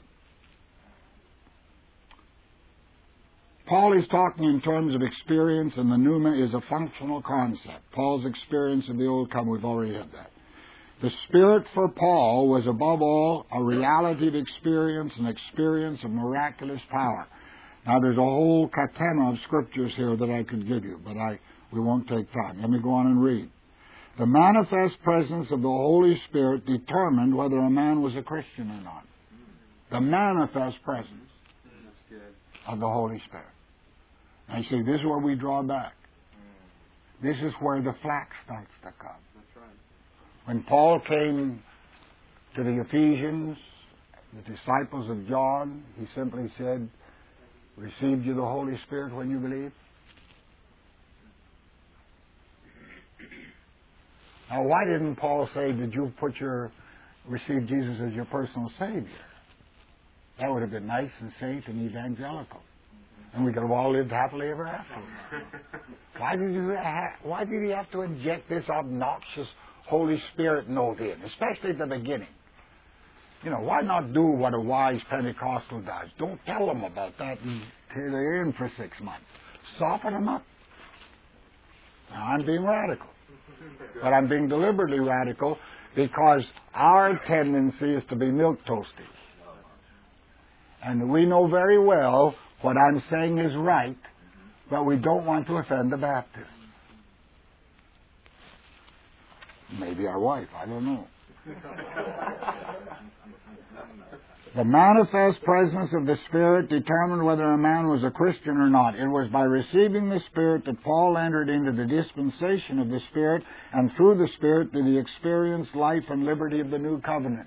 Paul is talking in terms of experience, and the pneuma is a functional concept. Paul's experience of the Old Covenant, we've already had that. The Spirit for Paul was above all a reality of experience, an experience of miraculous power. Now there's a whole catena of scriptures here that I could give you, but we won't take time. Let me go on and read. The manifest presence of the Holy Spirit determined whether a man was a Christian or not. The manifest presence of the Holy Spirit. I see, this is where we draw back. This is where the flax starts to come. That's right. When Paul came to the Ephesians, the disciples of John, he simply said, received you the Holy Spirit when you believed? Now, why didn't Paul say, did you receive Jesus as your personal Savior? That would have been nice and safe and evangelical. And we could have all lived happily ever after. Why did he have to inject this obnoxious Holy Spirit note in, especially at the beginning? You know, why not do what a wise Pentecostal does? Don't tell them about that until they're in for 6 months. Soften them up. Now, I'm being radical. But I'm being deliberately radical because our tendency is to be milquetoasty. And we know very well what I'm saying is right, but we don't want to offend the Baptists. Maybe our wife, I don't know. The manifest presence of the Spirit determined whether a man was a Christian or not. It was by receiving the Spirit that Paul entered into the dispensation of the Spirit, and through the Spirit did he experience life and liberty of the new covenant.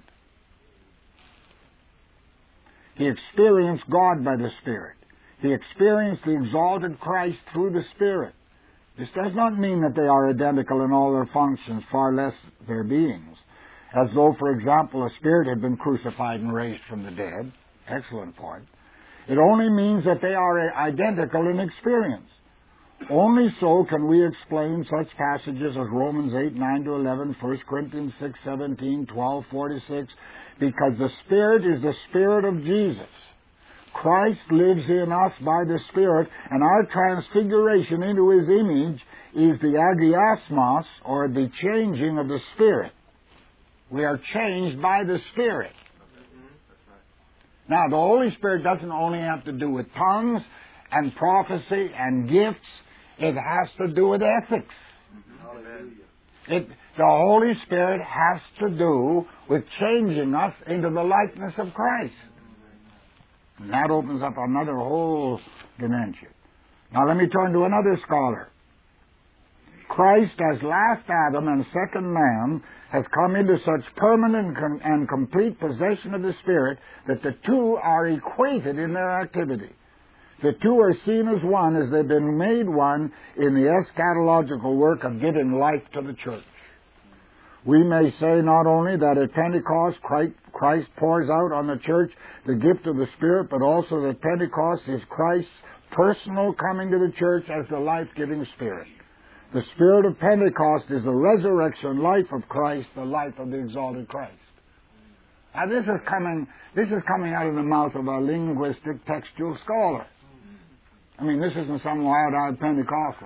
He experienced God by the Spirit. He experienced the exalted Christ through the Spirit. This does not mean that they are identical in all their functions, far less their beings. As though, for example, a spirit had been crucified and raised from the dead. Excellent point. It only means that they are identical in experience. Only so can we explain such passages as Romans 8, 9-11, 1 Corinthians 6, 17, 12, 46, because the Spirit is the Spirit of Jesus. Christ lives in us by the Spirit, and our transfiguration into His image is the agiasmos, or the changing of the Spirit. We are changed by the Spirit. Now, the Holy Spirit doesn't only have to do with tongues and prophecy and gifts. It has to do with ethics. The Holy Spirit has to do with changing us into the likeness of Christ. And that opens up another whole dimension. Now let me turn to another scholar. Christ as last Adam and second man has come into such permanent and complete possession of the Spirit that the two are equated in their activity. The two are seen as one as they've been made one in the eschatological work of giving life to the church. We may say not only that at Pentecost Christ pours out on the church the gift of the Spirit, but also that Pentecost is Christ's personal coming to the church as the life-giving Spirit. The Spirit of Pentecost is the resurrection life of Christ, the life of the exalted Christ. Now this is coming out of the mouth of a linguistic textual scholar. I mean, this isn't some wild-eyed Pentecostal.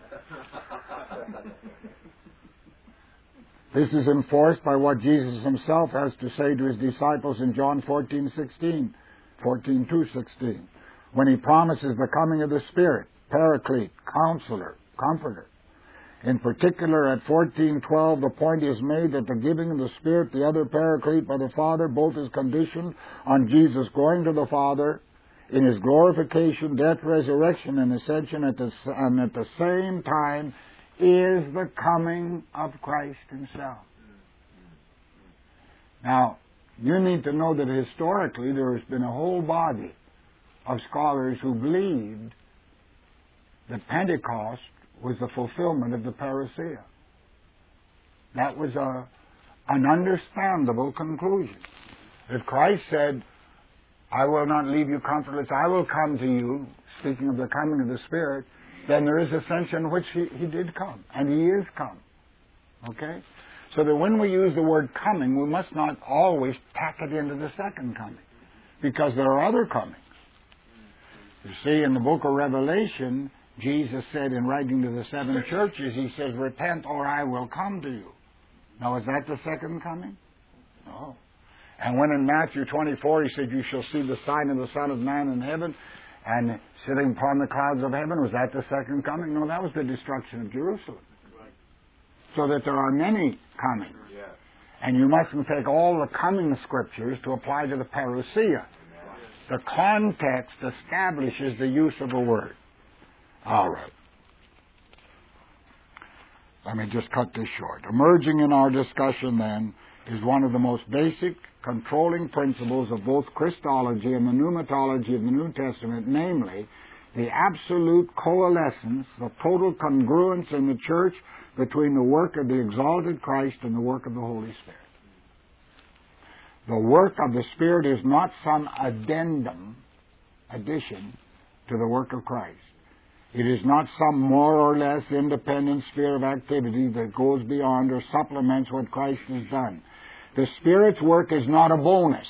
This is enforced by what Jesus Himself has to say to His disciples in John 14:2-16, when He promises the coming of the Spirit, Paraclete, Counselor, Comforter. In particular, at 14:12, the point is made that the giving of the Spirit, the other Paraclete by the Father, both is conditioned on Jesus going to the Father in His glorification, death, resurrection, and ascension, and at the same time is the coming of Christ Himself. Now, you need to know that historically there has been a whole body of scholars who believed that Pentecost was the fulfillment of the parousia. That was an understandable conclusion. If Christ said, I will not leave you comfortless, I will come to you, speaking of the coming of the Spirit, then there is a sense in which He did come, and He is come. Okay? So that when we use the word coming, we must not always tack it into the second coming, because there are other comings. You see, in the book of Revelation, Jesus said in writing to the seven churches, He says, repent or I will come to you. Now, is that the second coming? No. And when in Matthew 24 He said, you shall see the sign of the Son of Man in heaven, and sitting upon the clouds of heaven, was that the second coming? No, that was the destruction of Jerusalem. So that there are many comings. And you mustn't take all the coming scriptures to apply to the parousia. The context establishes the use of the word. All right. Let me just cut this short. Emerging in our discussion, then, is one of the most basic controlling principles of both Christology and the pneumatology of the New Testament, namely, the absolute coalescence, the total congruence in the church between the work of the exalted Christ and the work of the Holy Spirit. The work of the Spirit is not some addition to the work of Christ. It is not some more or less independent sphere of activity that goes beyond or supplements what Christ has done. The Spirit's work is not a bonus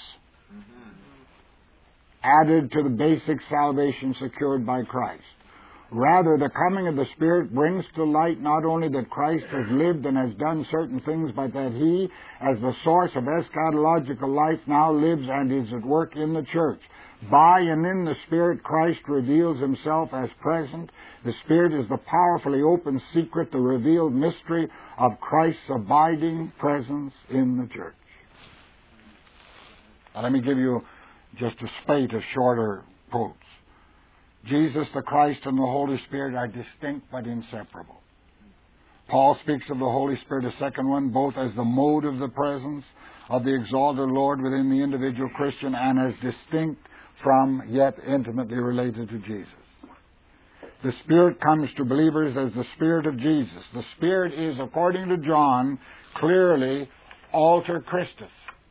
added to the basic salvation secured by Christ. Rather, the coming of the Spirit brings to light not only that Christ has lived and has done certain things, but that He, as the source of eschatological life, now lives and is at work in the church. By and in the Spirit, Christ reveals Himself as present. The Spirit is the powerfully open secret, the revealed mystery of Christ's abiding presence in the church. Now, let me give you just a spate of shorter quotes. Jesus, the Christ, and the Holy Spirit are distinct but inseparable. Paul speaks of the Holy Spirit, a second one, both as the mode of the presence of the exalted Lord within the individual Christian and as distinct from, yet intimately related to Jesus. The Spirit comes to believers as the Spirit of Jesus. The Spirit is, according to John, clearly alter Christus.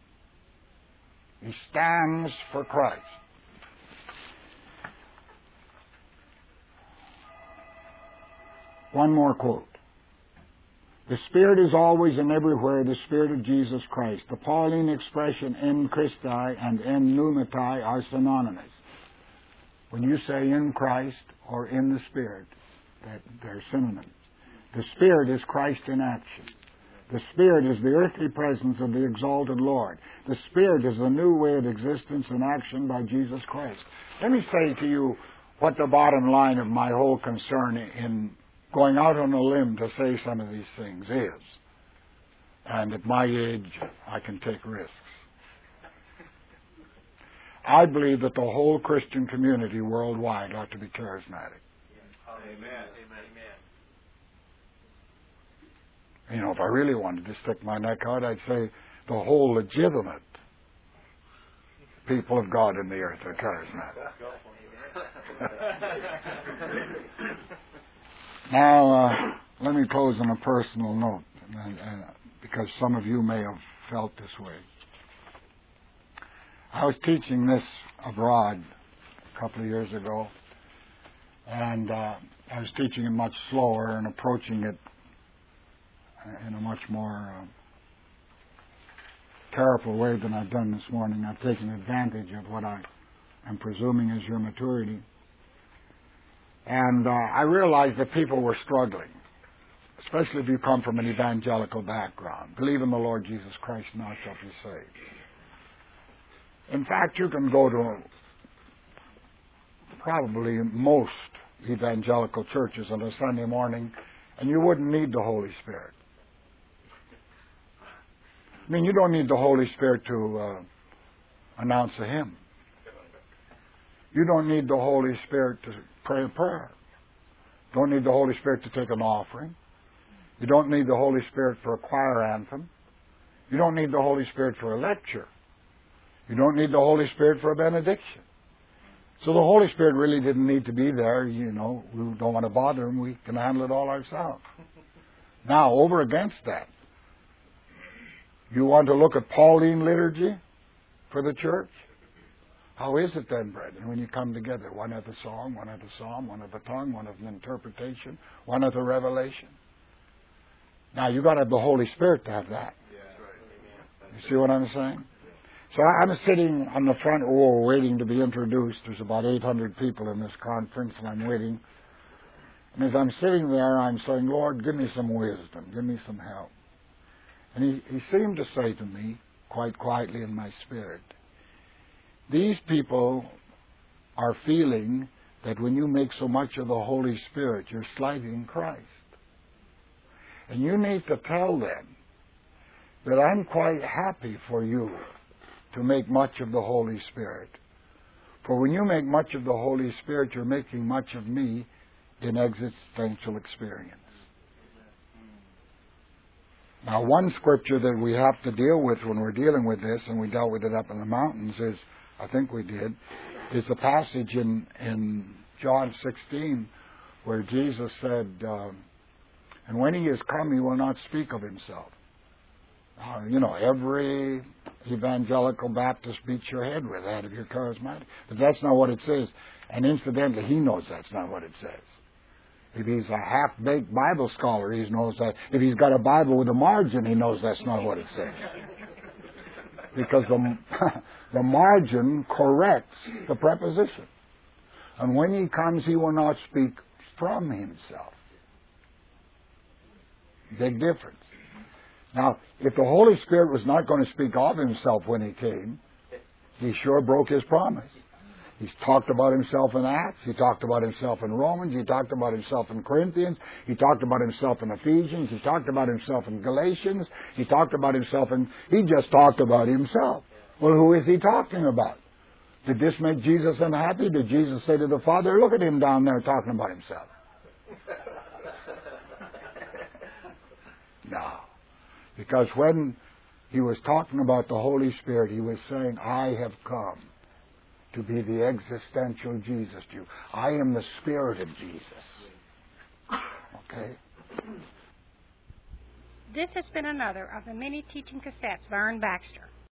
He stands for Christ. One more quote. The Spirit is always and everywhere the Spirit of Jesus Christ. The Pauline expression en Christi and en pneumati are synonymous. When you say in Christ or in the Spirit, that they're synonyms. The Spirit is Christ in action. The Spirit is the earthly presence of the exalted Lord. The Spirit is the new way of existence and action by Jesus Christ. Let me say to you what the bottom line of my whole concern in going out on a limb to say some of these things is. And at my age, I can take risks. I believe that the whole Christian community worldwide ought to be charismatic. Amen. You know, if I really wanted to stick my neck out, I'd say the whole legitimate people of God in the earth are charismatic. Now, let me close on a personal note, because some of you may have felt this way. I was teaching this abroad a couple of years ago, and I was teaching it much slower and approaching it in a much more careful way than I've done this morning. I've taken advantage of what I am presuming is your maturity. And I realized that people were struggling, especially if you come from an evangelical background. Believe in the Lord Jesus Christ, and thou shalt be saved. In fact, you can go to probably most evangelical churches on a Sunday morning, and you wouldn't need the Holy Spirit. I mean, you don't need the Holy Spirit to announce a hymn. You don't need the Holy Spirit to pray a prayer. You don't need the Holy Spirit to take an offering. You don't need the Holy Spirit for a choir anthem. You don't need the Holy Spirit for a lecture. You don't need the Holy Spirit for a benediction. So the Holy Spirit really didn't need to be there. You know, we don't want to bother Him. We can handle it all ourselves. Now, over against that, you want to look at Pauline liturgy for the church? How is it then, brethren, when you come together? One hath a song, one hath a psalm, one hath a tongue, one hath an interpretation, one hath a revelation. Now, you've got to have the Holy Spirit to have that. You see what I'm saying? So I'm sitting on the front row waiting to be introduced. There's about 800 people in this conference, and I'm waiting. And as I'm sitting there, I'm saying, Lord, give me some wisdom. Give me some help. And he seemed to say to me, quite quietly in my spirit, these people are feeling that when you make so much of the Holy Spirit, you're slighting Christ. And you need to tell them that I'm quite happy for you to make much of the Holy Spirit. For when you make much of the Holy Spirit, you're making much of me in existential experience. Now, one scripture that we have to deal with when we're dealing with this, and we dealt with it up in the mountains, is, I think we did, is the passage in John 16 where Jesus said, and when He is come, He will not speak of Himself. You know, every evangelical Baptist beats your head with that if you're charismatic. But that's not what it says. And incidentally, he knows that's not what it says. If he's a half-baked Bible scholar, he knows that. If he's got a Bible with a margin, he knows that's not what it says. Because the margin corrects the preposition. And when He comes, He will not speak from Himself. Big difference. Now, if the Holy Spirit was not going to speak of Himself when He came, He sure broke His promise. He's talked about Himself in Acts. He talked about Himself in Romans. He talked about Himself in Corinthians. He talked about Himself in Ephesians. He talked about Himself in Galatians. He talked about Himself in... He just talked about Himself. Well, who is He talking about? Did this make Jesus unhappy? Did Jesus say to the Father, look at Him down there talking about Himself? No. Because when He was talking about the Holy Spirit, He was saying, I have come to be the existential Jesus to you. I am the Spirit of Jesus. Okay? This has been another of the many teaching cassettes by Ern Baxter.